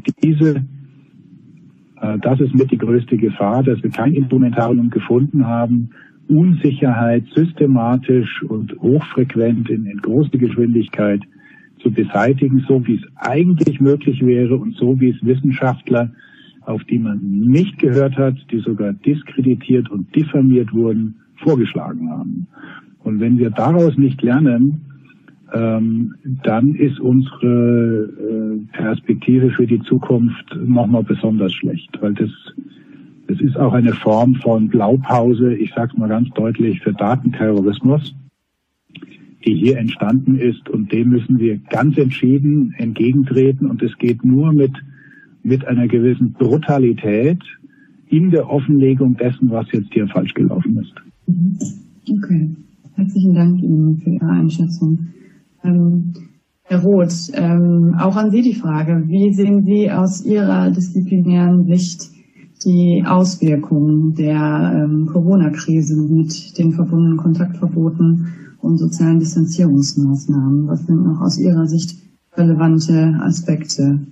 das ist mit die größte Gefahr, dass wir kein Instrumentarium gefunden haben, Unsicherheit systematisch und hochfrequent in großer Geschwindigkeit zu beseitigen, so wie es eigentlich möglich wäre und so wie es Wissenschaftler, auf die man nicht gehört hat, die sogar diskreditiert und diffamiert wurden, vorgeschlagen haben. Und wenn wir daraus nicht lernen, dann ist unsere Perspektive für die Zukunft nochmal besonders schlecht, weil das ist auch eine Form von Blaupause, ich sage es mal ganz deutlich, für Datenterrorismus, die hier entstanden ist, und dem müssen wir ganz entschieden entgegentreten, und es geht nur mit einer gewissen Brutalität in der Offenlegung dessen, was jetzt hier falsch gelaufen ist. Okay, herzlichen Dank Ihnen für Ihre Einschätzung. Herr Roth, auch an Sie die Frage, wie sehen Sie aus Ihrer disziplinären Sicht die Auswirkungen der Corona-Krise mit den verbundenen Kontaktverboten und sozialen Distanzierungsmaßnahmen? Was sind noch aus Ihrer Sicht relevante Aspekte?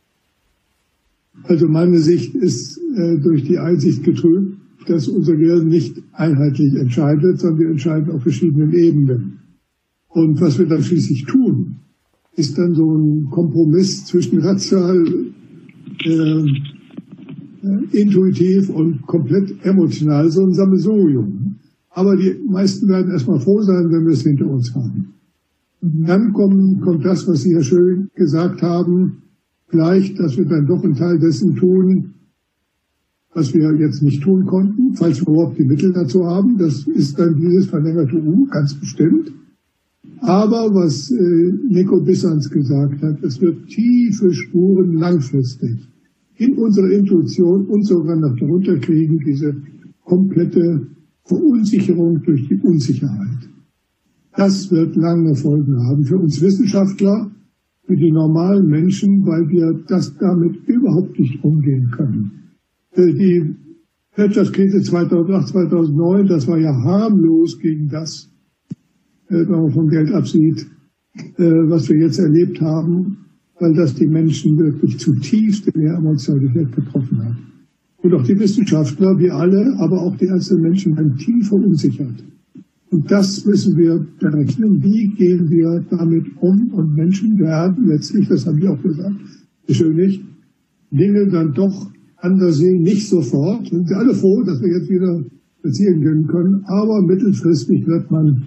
Also meine Sicht ist durch die Einsicht getrübt, dass unser Gehirn nicht einheitlich entscheidet, sondern wir entscheiden auf verschiedenen Ebenen. Und was wir dann schließlich tun, ist dann so ein Kompromiss zwischen rational, intuitiv und komplett emotional, so ein Sammelsurium. Aber die meisten werden erstmal froh sein, wenn wir es hinter uns haben. Dann kommt das, was Sie ja schön gesagt haben, vielleicht, dass wir dann doch einen Teil dessen tun, was wir jetzt nicht tun konnten, falls wir überhaupt die Mittel dazu haben. Das ist dann dieses verlängerte U, ganz bestimmt. Aber was Nico Bissans gesagt hat, es wird tiefe Spuren langfristig in unsere Intuition und sogar noch darunter kriegen, diese komplette Verunsicherung durch die Unsicherheit. Das wird lange Folgen haben für uns Wissenschaftler, für die normalen Menschen, weil wir das damit überhaupt nicht umgehen können. Die Wirtschaftskrise 2008, 2009, das war ja harmlos gegen das, wenn man vom Geld absieht, was wir jetzt erlebt haben, weil das die Menschen wirklich zutiefst in ihrer Emotionalität getroffen hat. Und auch die Wissenschaftler, wir alle, aber auch die einzelnen Menschen werden tief verunsichert. Und das müssen wir berechnen. Wie gehen wir damit um? Und Menschen werden letztlich, das haben wir auch gesagt, beschönigt, Dinge dann doch anders sehen, nicht sofort. Sind wir alle froh, dass wir jetzt wieder spazieren gehen können, aber mittelfristig wird man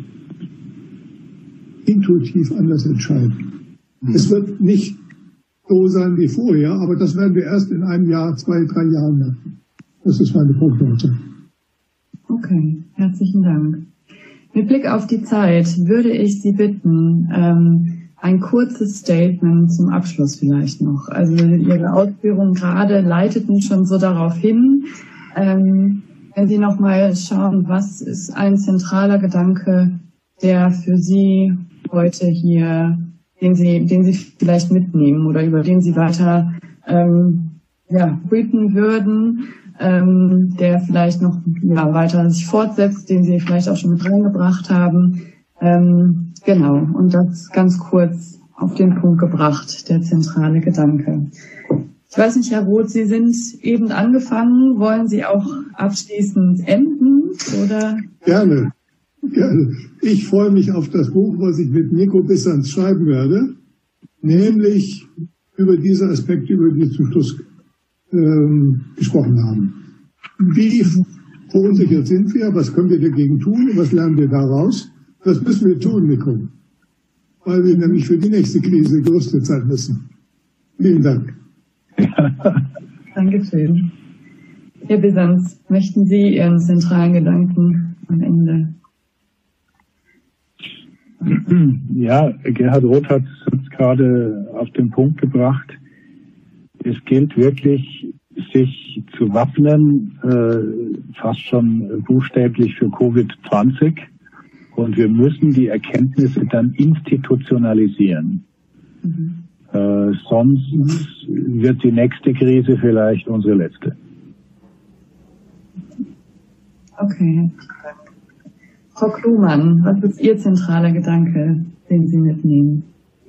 intuitiv anders entscheiden. Es wird nicht so sein wie vorher, aber das werden wir erst in einem Jahr, 2, 3 Jahren merken. Das ist meine Prognose. Okay, herzlichen Dank. Mit Blick auf die Zeit würde ich Sie bitten, ein kurzes Statement zum Abschluss vielleicht noch. Also Ihre Ausführungen gerade leiteten schon so darauf hin, wenn Sie nochmal schauen, was ist ein zentraler Gedanke, der für Sie heute hier, den Sie vielleicht mitnehmen oder über den Sie weiter brüten würden, der vielleicht noch weiter sich fortsetzt, den Sie vielleicht auch schon mit reingebracht haben. Genau, und das ganz kurz auf den Punkt gebracht, der zentrale Gedanke. Ich weiß nicht, Herr Roth, Sie sind eben angefangen. Wollen Sie auch abschließend enden? Oder? Gerne. Ich freue mich auf das Buch, was ich mit Nico Bissans schreiben werde, nämlich über diese Aspekte, über die wir zum Schluss gesprochen haben. Wie verunsichert sind wir? Was können wir dagegen tun? Was lernen wir daraus? Was müssen wir tun, Nico? Weil wir nämlich für die nächste Krise gerüstet sein müssen. Vielen Dank. Dankeschön. Herr Bissans, möchten Sie Ihren zentralen Gedanken am Ende? Ja, Gerhard Roth hat es gerade auf den Punkt gebracht. Es gilt wirklich, sich zu wappnen, fast schon buchstäblich für Covid-20. Und wir müssen die Erkenntnisse dann institutionalisieren. Sonst wird die nächste Krise vielleicht unsere letzte. Okay. Frau Klumann, was ist Ihr zentraler Gedanke, den Sie mitnehmen?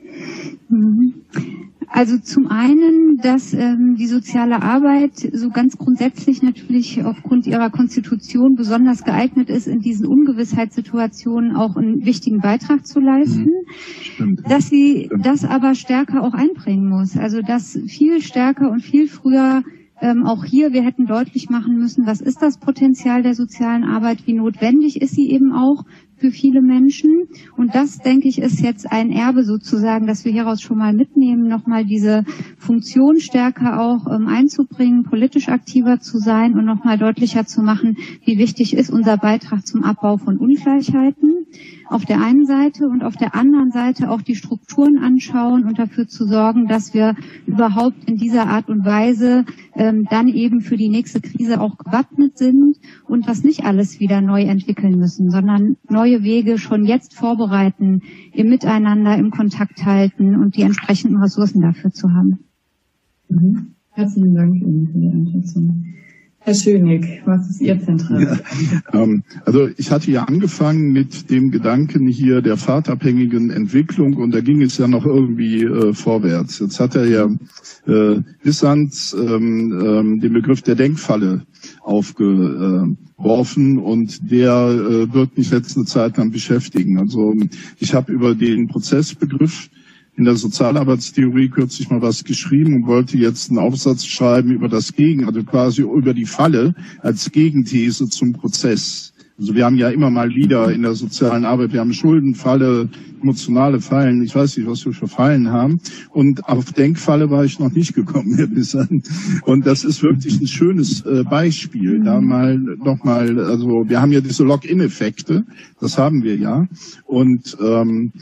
Also zum einen, dass die soziale Arbeit so ganz grundsätzlich natürlich aufgrund ihrer Konstitution besonders geeignet ist, in diesen Ungewissheitssituationen auch einen wichtigen Beitrag zu leisten. Stimmt. Dass sie das aber stärker auch einbringen muss. Also dass viel stärker und viel früher auch hier, wir hätten deutlich machen müssen, was ist das Potenzial der sozialen Arbeit, wie notwendig ist sie eben auch für viele Menschen. Und das, denke ich, ist jetzt ein Erbe sozusagen, dass wir hieraus schon mal mitnehmen, nochmal diese Funktion stärker auch einzubringen, politisch aktiver zu sein und nochmal deutlicher zu machen, wie wichtig ist unser Beitrag zum Abbau von Ungleichheiten auf der einen Seite und auf der anderen Seite auch die Strukturen anschauen und dafür zu sorgen, dass wir überhaupt in dieser Art und Weise dann eben für die nächste Krise auch gewappnet sind und das nicht alles wieder neu entwickeln müssen, sondern neue Wege schon jetzt vorbereiten, im Miteinander, im Kontakt halten und die entsprechenden Ressourcen dafür zu haben. Herzlichen Dank Ihnen für die Einschätzung. Herr Schönig, was ist Ihr zentrales? Ja, also ich hatte ja angefangen mit dem Gedanken hier der pfadabhängigen Entwicklung und da ging es ja noch irgendwie vorwärts. Jetzt hat er ja Bissans den Begriff der Denkfalle aufgeworfen und der wird mich letzte Zeit lang beschäftigen. Also ich habe über den Prozessbegriff in der Sozialarbeitstheorie kürzlich mal was geschrieben und wollte jetzt einen Aufsatz schreiben über das also quasi über die Falle als Gegenthese zum Prozess. Also wir haben ja immer mal wieder in der sozialen Arbeit, wir haben Schuldenfalle, emotionale Fallen, ich weiß nicht, was wir für Fallen haben. Und auf Denkfalle war ich noch nicht gekommen, Herr Bissan. Und das ist wirklich ein schönes Beispiel. Da nochmal, also wir haben ja diese Lock-in-Effekte, das haben wir ja. Und den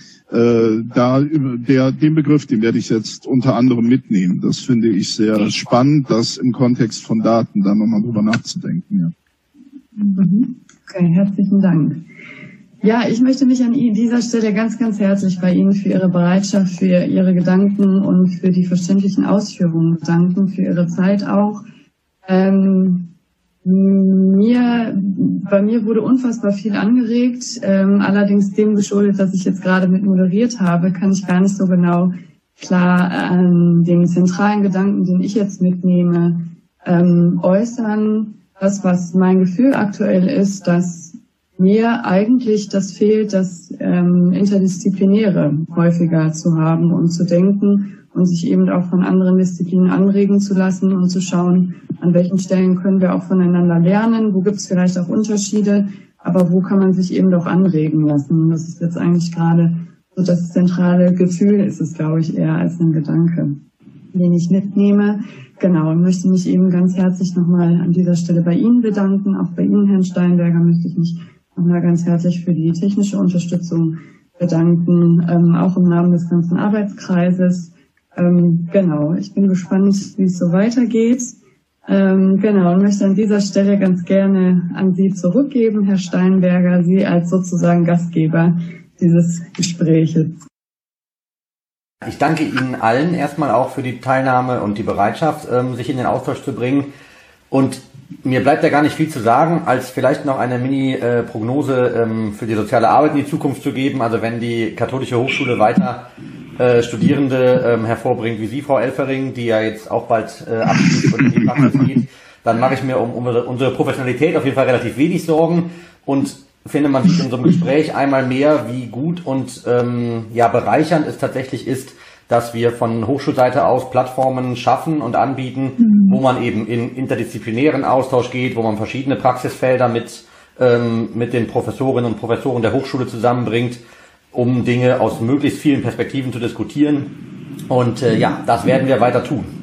Begriff, den werde ich jetzt unter anderem mitnehmen. Das finde ich sehr spannend, das im Kontext von Daten dann nochmal drüber nachzudenken. Ja. Okay, herzlichen Dank. Ja, ich möchte mich an dieser Stelle ganz, ganz herzlich bei Ihnen für Ihre Bereitschaft, für Ihre Gedanken und für die verständlichen Ausführungen bedanken, für Ihre Zeit auch. Bei mir wurde unfassbar viel angeregt, allerdings dem geschuldet, dass ich jetzt gerade mit moderiert habe, kann ich gar nicht so genau klar den zentralen Gedanken, den ich jetzt mitnehme, äußern. Das, was mein Gefühl aktuell ist, dass mir eigentlich das fehlt, das Interdisziplinäre häufiger zu haben und zu denken und sich eben auch von anderen Disziplinen anregen zu lassen und zu schauen, an welchen Stellen können wir auch voneinander lernen, wo gibt es vielleicht auch Unterschiede, aber wo kann man sich eben doch anregen lassen. Das ist jetzt eigentlich gerade so das zentrale Gefühl, ist es, glaube ich, eher als ein Gedanke, den ich mitnehme. Genau, und möchte mich eben ganz herzlich nochmal an dieser Stelle bei Ihnen bedanken. Auch bei Ihnen, Herrn Steinberger, möchte ich mich nochmal ganz herzlich für die technische Unterstützung bedanken, auch im Namen des ganzen Arbeitskreises. Genau, ich bin gespannt, wie es so weitergeht. Genau, und möchte an dieser Stelle ganz gerne an Sie zurückgeben, Herr Steinberger, Sie als sozusagen Gastgeber dieses Gespräches. Ich danke Ihnen allen erstmal auch für die Teilnahme und die Bereitschaft, sich in den Austausch zu bringen. Und mir bleibt ja gar nicht viel zu sagen, als vielleicht noch eine Mini-Prognose für die soziale Arbeit in die Zukunft zu geben. Also wenn die Katholische Hochschule weiter Studierende hervorbringt wie Sie, Frau Elfering, die ja jetzt auch bald abschließt und in die Praxis geht, dann mache ich mir um unsere Professionalität auf jeden Fall relativ wenig Sorgen und finde, man sieht in so einem Gespräch einmal mehr, wie gut und bereichernd es tatsächlich ist, dass wir von Hochschulseite aus Plattformen schaffen und anbieten, wo man eben in interdisziplinären Austausch geht, wo man verschiedene Praxisfelder mit den Professorinnen und Professoren der Hochschule zusammenbringt, um Dinge aus möglichst vielen Perspektiven zu diskutieren. Und das werden wir weiter tun.